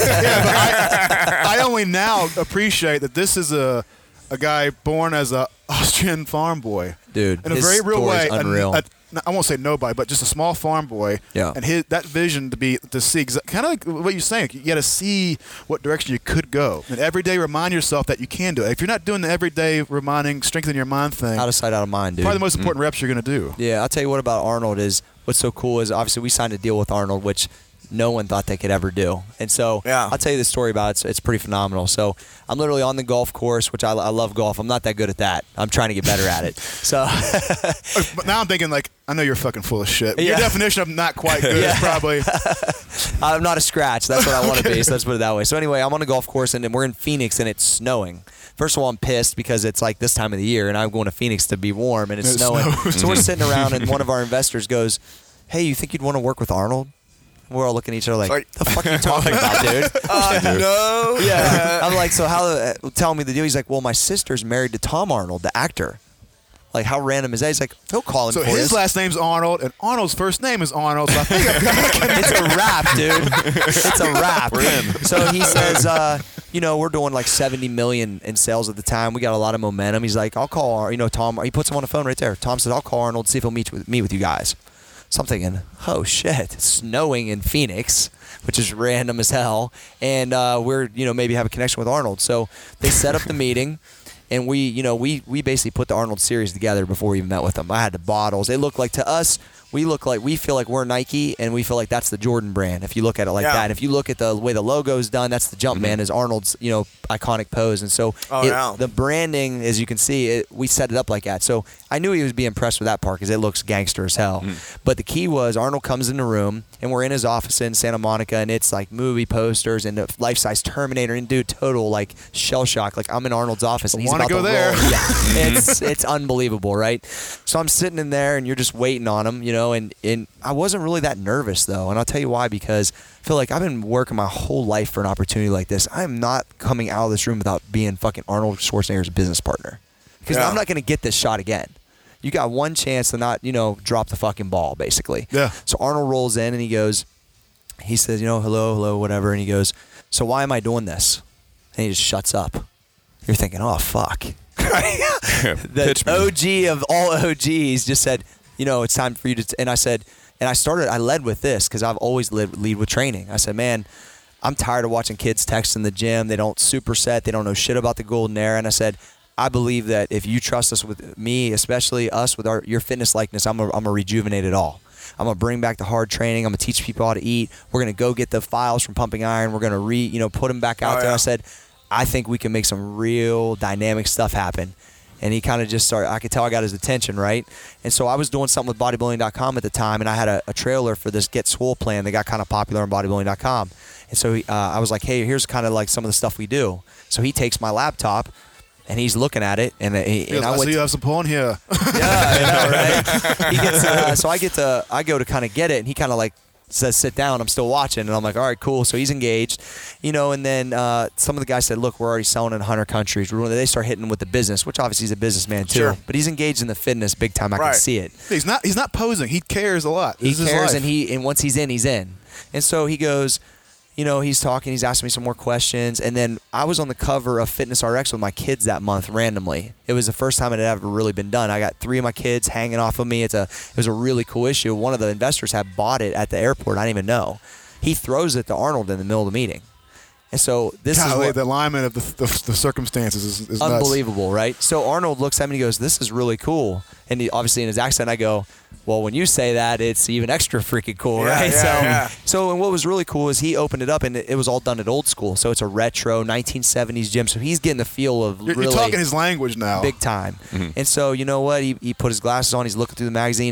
[SPEAKER 1] I only now appreciate that this is a guy born as a Austrian farm boy,
[SPEAKER 5] dude.
[SPEAKER 1] in a very real way.
[SPEAKER 5] Unreal.
[SPEAKER 1] I won't say nobody, but just a small farm boy.
[SPEAKER 5] Yeah.
[SPEAKER 1] And that vision to see, kind of like what you're saying, you got to see what direction you could go. And every day remind yourself that you can do it. If you're not doing the everyday reminding, strengthening your mind thing,
[SPEAKER 5] Out of sight, out of mind, dude.
[SPEAKER 1] probably the most important reps you're going to do.
[SPEAKER 5] Yeah, I'll tell you what about Arnold is, what's so cool is obviously we signed a deal with Arnold, which no one thought they could ever do. And so I'll tell you the story about it. It's pretty phenomenal. So I'm literally on the golf course, which I love golf. I'm not that good at that. I'm trying to get better at it. So
[SPEAKER 1] But now I'm thinking, like, I know you're fucking full of shit. Your definition of not quite good is probably...
[SPEAKER 5] I'm not a scratch. That's what I want to be. So let's put it that way. So anyway, I'm on the golf course, and we're in Phoenix, and it's snowing. First of all, I'm pissed because it's like this time of the year, and I'm going to Phoenix to be warm, and it's snowing. So we're sitting around, and one of our investors goes, "Hey, you think you'd want to work with Arnold?" We're all looking at each other like, the fuck are you talking about, dude?
[SPEAKER 3] No.
[SPEAKER 5] Yeah. I'm like, so how? Tell me the deal. He's like, well, my sister's married to Tom Arnold, the actor. Like, how random is that? He's like, he'll call him
[SPEAKER 1] So
[SPEAKER 5] for
[SPEAKER 1] his
[SPEAKER 5] you.
[SPEAKER 1] last name's Arnold, and Arnold's first name is Arnold. So I think
[SPEAKER 5] It's a wrap, dude. It's a wrap.
[SPEAKER 4] We're in.
[SPEAKER 5] So he says, we're doing like 70 million in sales at the time. We got a lot of momentum. He's like, I'll call, Tom. He puts him on the phone right there. Tom says, I'll call Arnold, see if he'll meet with you guys. So I'm thinking, oh shit, it's snowing in Phoenix, which is random as hell, and we're maybe have a connection with Arnold. So they set up the meeting, and we basically put the Arnold series together before we even met with them. I had the bottles. They look like, to us, we feel like we're Nike, and we feel like that's the Jordan brand. If you look at it like that, and if you look at the way the logo is done, that's the Jumpman is Arnold's iconic pose, and so the branding, as you can see, we set it up like that. So I knew he would be impressed with that part because it looks gangster as hell. But the key was Arnold comes in the room, and we're in his office in Santa Monica, and it's like movie posters and a life-size Terminator, and dude, total like shell shock. Like I'm in Arnold's office, and he's about to
[SPEAKER 1] go there.
[SPEAKER 5] roll. Yeah, it's unbelievable, right? So I'm sitting in there, and you're just waiting on him, and I wasn't really that nervous though, and I'll tell you why, because I feel like I've been working my whole life for an opportunity like this. I am not coming out of this room without being fucking Arnold Schwarzenegger's business partner, because I'm not going to get this shot again. You got one chance to not, drop the fucking ball, basically.
[SPEAKER 1] Yeah.
[SPEAKER 5] So Arnold rolls in and he says, hello, whatever, and he goes, so why am I doing this? And he just shuts up. You're thinking, oh fuck. The OG of all OGs just said, it's time for you to, and I said, and I led with this because I've always lead with training. I said, man, I'm tired of watching kids text in the gym. They don't superset. They don't know shit about the golden era. And I said, I believe that if you trust us with me, especially us with your fitness likeness, I'm gonna rejuvenate it all. I'm gonna bring back the hard training. I'm gonna teach people how to eat. We're gonna go get the files from Pumping Iron. We're gonna put them back out there. I said, I think we can make some real dynamic stuff happen. And he kind of just started, I could tell I got his attention, right? And so I was doing something with bodybuilding.com at the time, and I had a trailer for this Get Swole plan that got kind of popular on bodybuilding.com. And so I was like, hey, here's kind of like some of the stuff we do. So he takes my laptop, and he's looking at it, and I
[SPEAKER 1] see you have some porn here.
[SPEAKER 5] Yeah, I know, right? He gets, so I go to kind of get it, and he kind of like says, sit down. I'm still watching, and I'm like, all right, cool. So he's engaged, and then some of the guys said, look, we're already selling in 100 countries. They start hitting with the business, which obviously he's a businessman too.
[SPEAKER 3] Sure.
[SPEAKER 5] But he's engaged in the fitness big time. I can see it.
[SPEAKER 1] He's not posing. He cares a lot.
[SPEAKER 5] He cares, and once he's in, he's in. And so he goes, he's talking, he's asking me some more questions, and then I was on the cover of Fitness RX with my kids that month randomly. It was the first time it had ever really been done. I got 3 of my kids hanging off of me. It was a really cool issue. One of the investors had bought it at the airport. I didn't even know. He throws it to Arnold in the middle of the meeting. And so this is
[SPEAKER 1] the alignment of the circumstances is
[SPEAKER 5] unbelievable,
[SPEAKER 1] nuts.
[SPEAKER 5] right? So Arnold looks at me and he goes, this is really cool. And he, obviously in his accent, I go, well, when you say that, it's even extra freaking cool, right? So and what was really cool is he opened it up, and it was all done at old school. So it's a retro 1970s gym. So he's getting the feel of
[SPEAKER 1] you're talking his language now.
[SPEAKER 5] Big time. Mm-hmm. And so you know what? He put his glasses on. He's looking through the magazine, and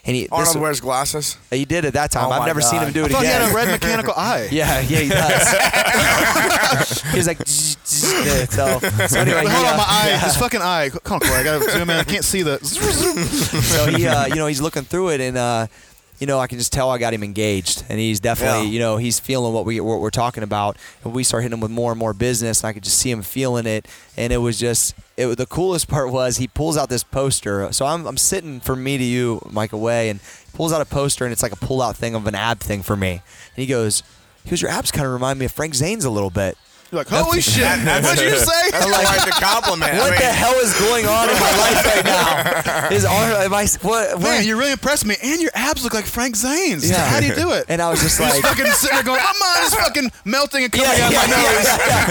[SPEAKER 5] And
[SPEAKER 3] Arnold wears glasses.
[SPEAKER 5] He did at that time.
[SPEAKER 3] Oh
[SPEAKER 5] I've never seen him do it
[SPEAKER 1] I thought
[SPEAKER 5] again.
[SPEAKER 1] he had a red mechanical eye.
[SPEAKER 5] Yeah, he does. He was like, so anyway.
[SPEAKER 1] Hold on, my eye, this fucking eye. Come on, Corey, I gotta zoom in. I can't see the.
[SPEAKER 5] So he, he's looking through it, and I can just tell I got him engaged, and he's definitely, he's feeling what we're talking about, and we start hitting him with more and more business, and I could just see him feeling it, and it was just, the coolest part was he pulls out this poster. So I'm sitting from me to you, Mike, away, and he pulls out a poster, and it's like a pull-out thing of an ab thing for me, and he goes, your abs kind of remind me of Frank Zane's a little bit.
[SPEAKER 1] You're like, holy shit! What'd you say?
[SPEAKER 3] That's quite the compliment.
[SPEAKER 5] What the hell is going on in my life right now? His arm, what?
[SPEAKER 1] Man, you really impressed me, and your abs look like Frank Zane's.
[SPEAKER 5] Yeah.
[SPEAKER 1] How do you do it?
[SPEAKER 5] And I was just like,
[SPEAKER 1] fucking sitting there going, my mind is fucking melting and coming out my nose.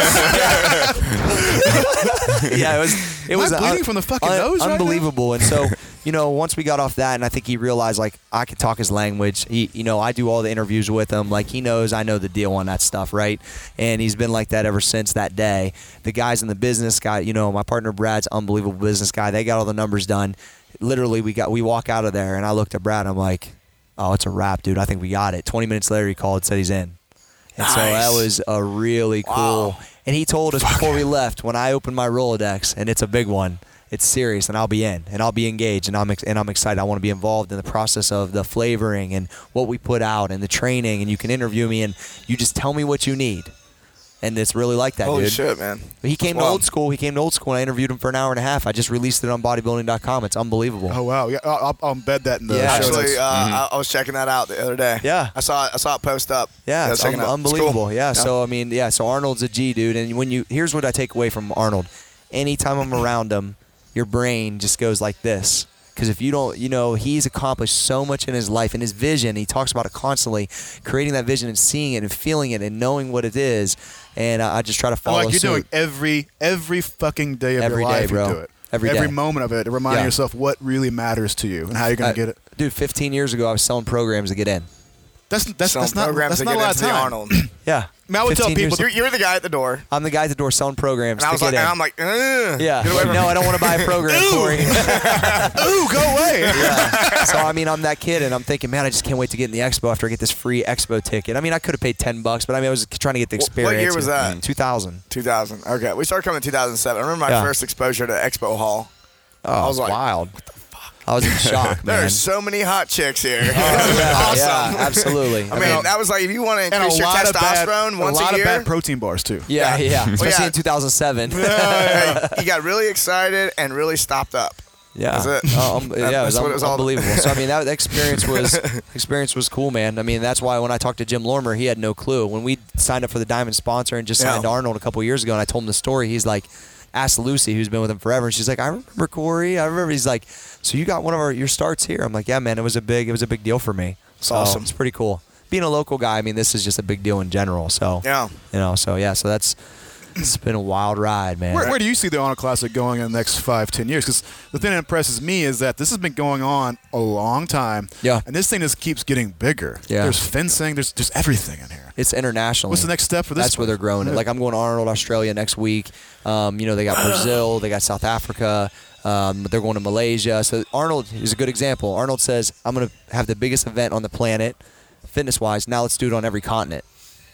[SPEAKER 5] Yeah, it was
[SPEAKER 1] bleeding from the fucking nose right now?
[SPEAKER 5] Unbelievable. And so, once we got off that, and I think he realized, like, I could talk his language. He, I do all the interviews with him. Like, he knows I know the deal on that stuff, right? And he's been like that ever since that day. The guys in the business guy, my partner Brad's unbelievable business guy. They got all the numbers done. Literally, we walk out of there, and I looked at Brad. I'm like, oh, it's a wrap, dude. I think we got it. 20 minutes later, he called, said he's in. And so that was a really cool. And he told us before we left, when I open my Rolodex, and it's a big one, it's serious, and I'll be in, and I'll be engaged, and I'm excited. I want to be involved in the process of the flavoring and what we put out and the training, and you can interview me, and you just tell me what you need. And it's really like that,
[SPEAKER 3] Holy
[SPEAKER 5] dude.
[SPEAKER 3] shit, man.
[SPEAKER 5] He came to old school. And I interviewed him for an hour and a half. I just released it on bodybuilding.com. It's unbelievable.
[SPEAKER 1] Oh wow! Yeah, I'll embed that in the show.
[SPEAKER 3] Actually, I was checking that out the other day.
[SPEAKER 5] Yeah,
[SPEAKER 3] I saw it post up.
[SPEAKER 5] Yeah, it's unbelievable. Cool. Yeah. So so Arnold's a G, dude. And here's what I take away from Arnold: anytime I'm around him, your brain just goes like this. Because if you don't, he's accomplished so much in his life and his vision. He talks about it constantly, creating that vision and seeing it and feeling it and knowing what it is. And I just try to follow
[SPEAKER 1] like you're
[SPEAKER 5] suit.
[SPEAKER 1] doing every fucking day of your life,
[SPEAKER 5] bro.
[SPEAKER 1] You do it.
[SPEAKER 5] Every
[SPEAKER 1] moment of it, reminding yourself what really matters to you and how you're going to get it.
[SPEAKER 5] Dude, 15 years ago, I was selling programs to get in.
[SPEAKER 1] That's not a lot of time.
[SPEAKER 3] Arnold.
[SPEAKER 5] Yeah.
[SPEAKER 1] I mean, I would tell people
[SPEAKER 3] you're the guy at the door.
[SPEAKER 5] I'm the guy at the door selling programs.
[SPEAKER 3] And I'm like,
[SPEAKER 5] yeah. No, I don't want to buy a program, Corey.
[SPEAKER 1] Ooh, go away.
[SPEAKER 5] Yeah. So I'm that kid, and I'm thinking, man, I just can't wait to get in the expo after I get this free expo ticket. I mean, I could have paid $10, but I was trying to get the experience.
[SPEAKER 3] What year was that?
[SPEAKER 5] 2000.
[SPEAKER 3] 2000. Okay, we started coming in 2007. I remember my first exposure to Expo Hall.
[SPEAKER 5] Oh, I was like, wild. What the fuck? I was in shock, man.
[SPEAKER 3] There are so many hot chicks here.
[SPEAKER 5] Awesome.
[SPEAKER 3] Yeah,
[SPEAKER 5] absolutely.
[SPEAKER 3] I mean, that was like, if you want to increase your testosterone once a year.
[SPEAKER 1] A lot of bad protein bars, too.
[SPEAKER 5] Yeah. Especially in 2007.
[SPEAKER 3] You got really excited and really stopped up.
[SPEAKER 5] Yeah.
[SPEAKER 3] That's it.
[SPEAKER 5] It was unbelievable. So, I mean, that experience was cool, man. I mean, that's why when I talked to Jim Lormer, he had no clue. When we signed up for the Diamond sponsor and just signed Arnold a couple years ago, and I told him the story, he's like, asked Lucy, who's been with him forever, and she's like, I remember Corey. He's like, so you got one of your starts here. I'm like, yeah, man, it was a big deal for me. So
[SPEAKER 3] awesome.
[SPEAKER 5] It's pretty cool. Being a local guy, I mean, this is just a big deal in general. So so that's it's been a wild ride, man.
[SPEAKER 1] Where do you see the Arnold Classic going in the next 5-10 years? Because the thing that impresses me is that this has been going on a long time.
[SPEAKER 5] Yeah.
[SPEAKER 1] And this thing just keeps getting bigger.
[SPEAKER 5] Yeah.
[SPEAKER 1] There's fencing. There's just everything in here.
[SPEAKER 5] It's international.
[SPEAKER 1] What's the next step for this?
[SPEAKER 5] That's where they're growing it. Like, I'm going to Arnold, Australia next week. They got Brazil. They got South Africa. They're going to Malaysia. So Arnold is a good example. Arnold says, I'm going to have the biggest event on the planet, fitness-wise. Now let's do it on every continent.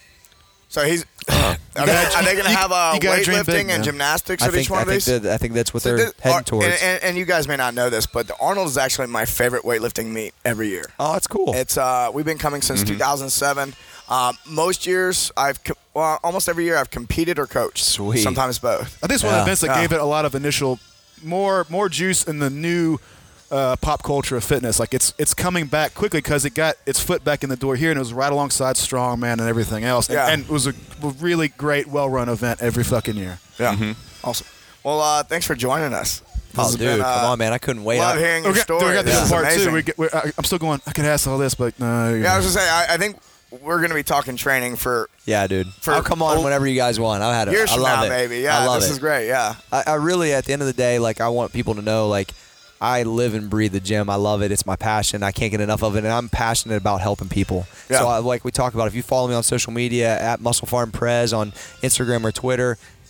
[SPEAKER 3] So are they going to have weightlifting and gymnastics at each one of these?
[SPEAKER 5] I think that's what they're heading towards.
[SPEAKER 3] And you guys may not know this, but the Arnold is actually my favorite weightlifting meet every year.
[SPEAKER 5] Oh, that's cool.
[SPEAKER 3] It's we've been coming since 2007. Most years, almost every year I've competed or coached.
[SPEAKER 5] Sweet.
[SPEAKER 3] Sometimes both.
[SPEAKER 1] I think it's one of the events that gave it a lot of initial, more juice in the new pop culture of fitness. Like it's coming back quickly because it got its foot back in the door here, and it was right alongside Strongman and everything else.
[SPEAKER 3] Yeah.
[SPEAKER 1] And it was a really great, well-run event every fucking year.
[SPEAKER 3] Yeah. Awesome. Well, thanks for joining us.
[SPEAKER 5] Oh, dude, come on, man. I couldn't wait.
[SPEAKER 3] Love hearing your story.
[SPEAKER 1] We got this part
[SPEAKER 3] amazing.
[SPEAKER 1] too. I'm still going, I could ask all this, but no.
[SPEAKER 3] Yeah, I was going to say, I think we're going to be talking training for...
[SPEAKER 5] Yeah, dude. I'll come on whenever you guys want. I had it.
[SPEAKER 3] Years
[SPEAKER 5] I
[SPEAKER 3] from
[SPEAKER 5] love
[SPEAKER 3] now,
[SPEAKER 5] it.
[SPEAKER 3] maybe. Yeah, this is great. Yeah.
[SPEAKER 5] I really, at the end of the day, like, I want people to know, like, I live and breathe the gym. I love it. It's my passion. I can't get enough of it, and I'm passionate about helping people. Yeah. So, like we talk about, if you follow me on social media, at Muscle Farm Prez on Instagram or Twitter,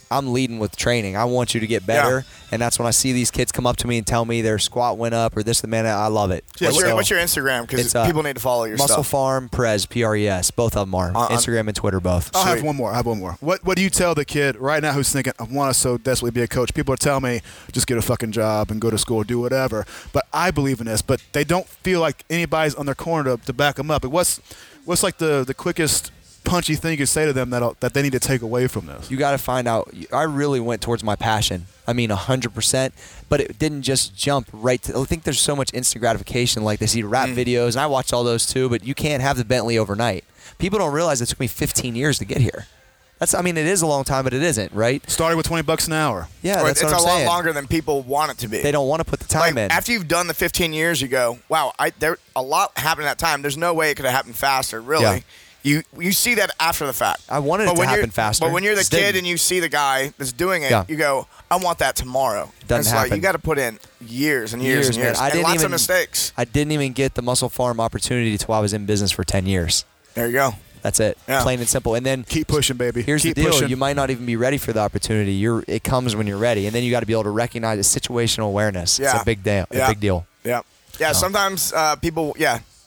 [SPEAKER 5] I'm leading with training. I want you to get better, and that's when I see these kids come up to me and tell me their squat went up or this and that. I love it.
[SPEAKER 3] What's your Instagram? Because people need to follow your
[SPEAKER 5] Muscle
[SPEAKER 3] stuff.
[SPEAKER 5] Farm Perez, P-R-E-S. Both of them are Instagram and Twitter both.
[SPEAKER 1] I'll have one more. What do you tell the kid right now who's thinking, I want to so desperately be a coach? People are telling me, just get a fucking job and go to school, do whatever. But I believe in this, but they don't feel like anybody's on their corner to back them up. What's like the quickest punchy thing you could say to them that they need to take away from this?
[SPEAKER 5] You got to find out. I really went towards my passion. I mean, 100%. But it didn't just jump right to. I think there's so much instant gratification. Like they see rap videos, and I watched all those too. But you can't have the Bentley overnight. People don't realize it took me 15 years to get here. It is a long time, but it isn't, right?
[SPEAKER 1] Started with $20 an hour.
[SPEAKER 5] Yeah, that's what I'm saying.
[SPEAKER 3] It's a lot longer than people want it to be.
[SPEAKER 5] They don't want to put the time in.
[SPEAKER 3] After you've done the 15 years, you go, wow, a lot happened in that time. There's no way it could have happened faster, really. Yeah. You see that after the fact.
[SPEAKER 5] I wanted it to happen faster.
[SPEAKER 3] But when you're the kid and you see the guy that's doing it, you go, I want that tomorrow.
[SPEAKER 5] Doesn't happen.
[SPEAKER 3] Like you got to put in years and years and years. And lots of mistakes.
[SPEAKER 5] I didn't even get the Muscle Farm opportunity until I was in business for 10 years.
[SPEAKER 3] There you go.
[SPEAKER 5] That's it. Yeah. Plain and simple. And then
[SPEAKER 1] keep pushing, baby.
[SPEAKER 5] Here's the deal. You might not even be ready for the opportunity. It comes when you're ready. And then you got to be able to recognize the situational awareness.
[SPEAKER 3] Yeah.
[SPEAKER 5] It's a big deal.
[SPEAKER 3] Yeah. Yeah. Sometimes people,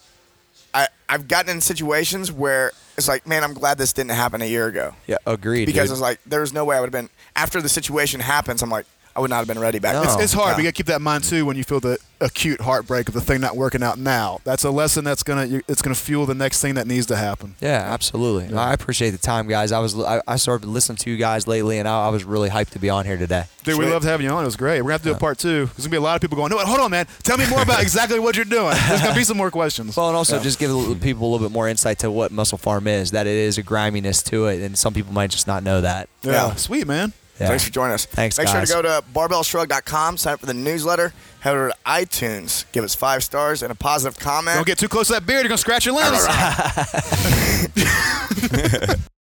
[SPEAKER 3] I've gotten in situations where it's like, man, I'm glad this didn't happen a year ago.
[SPEAKER 5] Yeah, agreed.
[SPEAKER 3] Because it's like, there's no way I would have been, after the situation happens, I'm like, I would not have been ready back then.
[SPEAKER 1] It's hard. But you got to keep that in mind, too, when you feel the acute heartbreak of the thing not working out now. That's a lesson it's gonna fuel the next thing that needs to happen.
[SPEAKER 5] Yeah, absolutely. Yeah. I appreciate the time, guys. I started listening to you guys lately, and I was really hyped to be on here today.
[SPEAKER 1] Dude, we loved having you on. It was great. We're going to have to do a part 2. There's going to be a lot of people going, no, hold on, man. Tell me more about exactly what you're doing. There's going to be some more questions.
[SPEAKER 5] Well, and also just give people a little bit more insight to what Muscle Farm is, that it is a griminess to it, and some people might just not know that.
[SPEAKER 1] Yeah. Sweet, man.
[SPEAKER 3] Yeah. Thanks for joining us.
[SPEAKER 5] Thanks,
[SPEAKER 3] Make
[SPEAKER 5] guys.
[SPEAKER 3] sure to go to barbellshrug.com, sign up for the newsletter, head over to iTunes, give us 5 stars and a positive comment.
[SPEAKER 1] Don't get too close to that beard. You're going to scratch your limbs.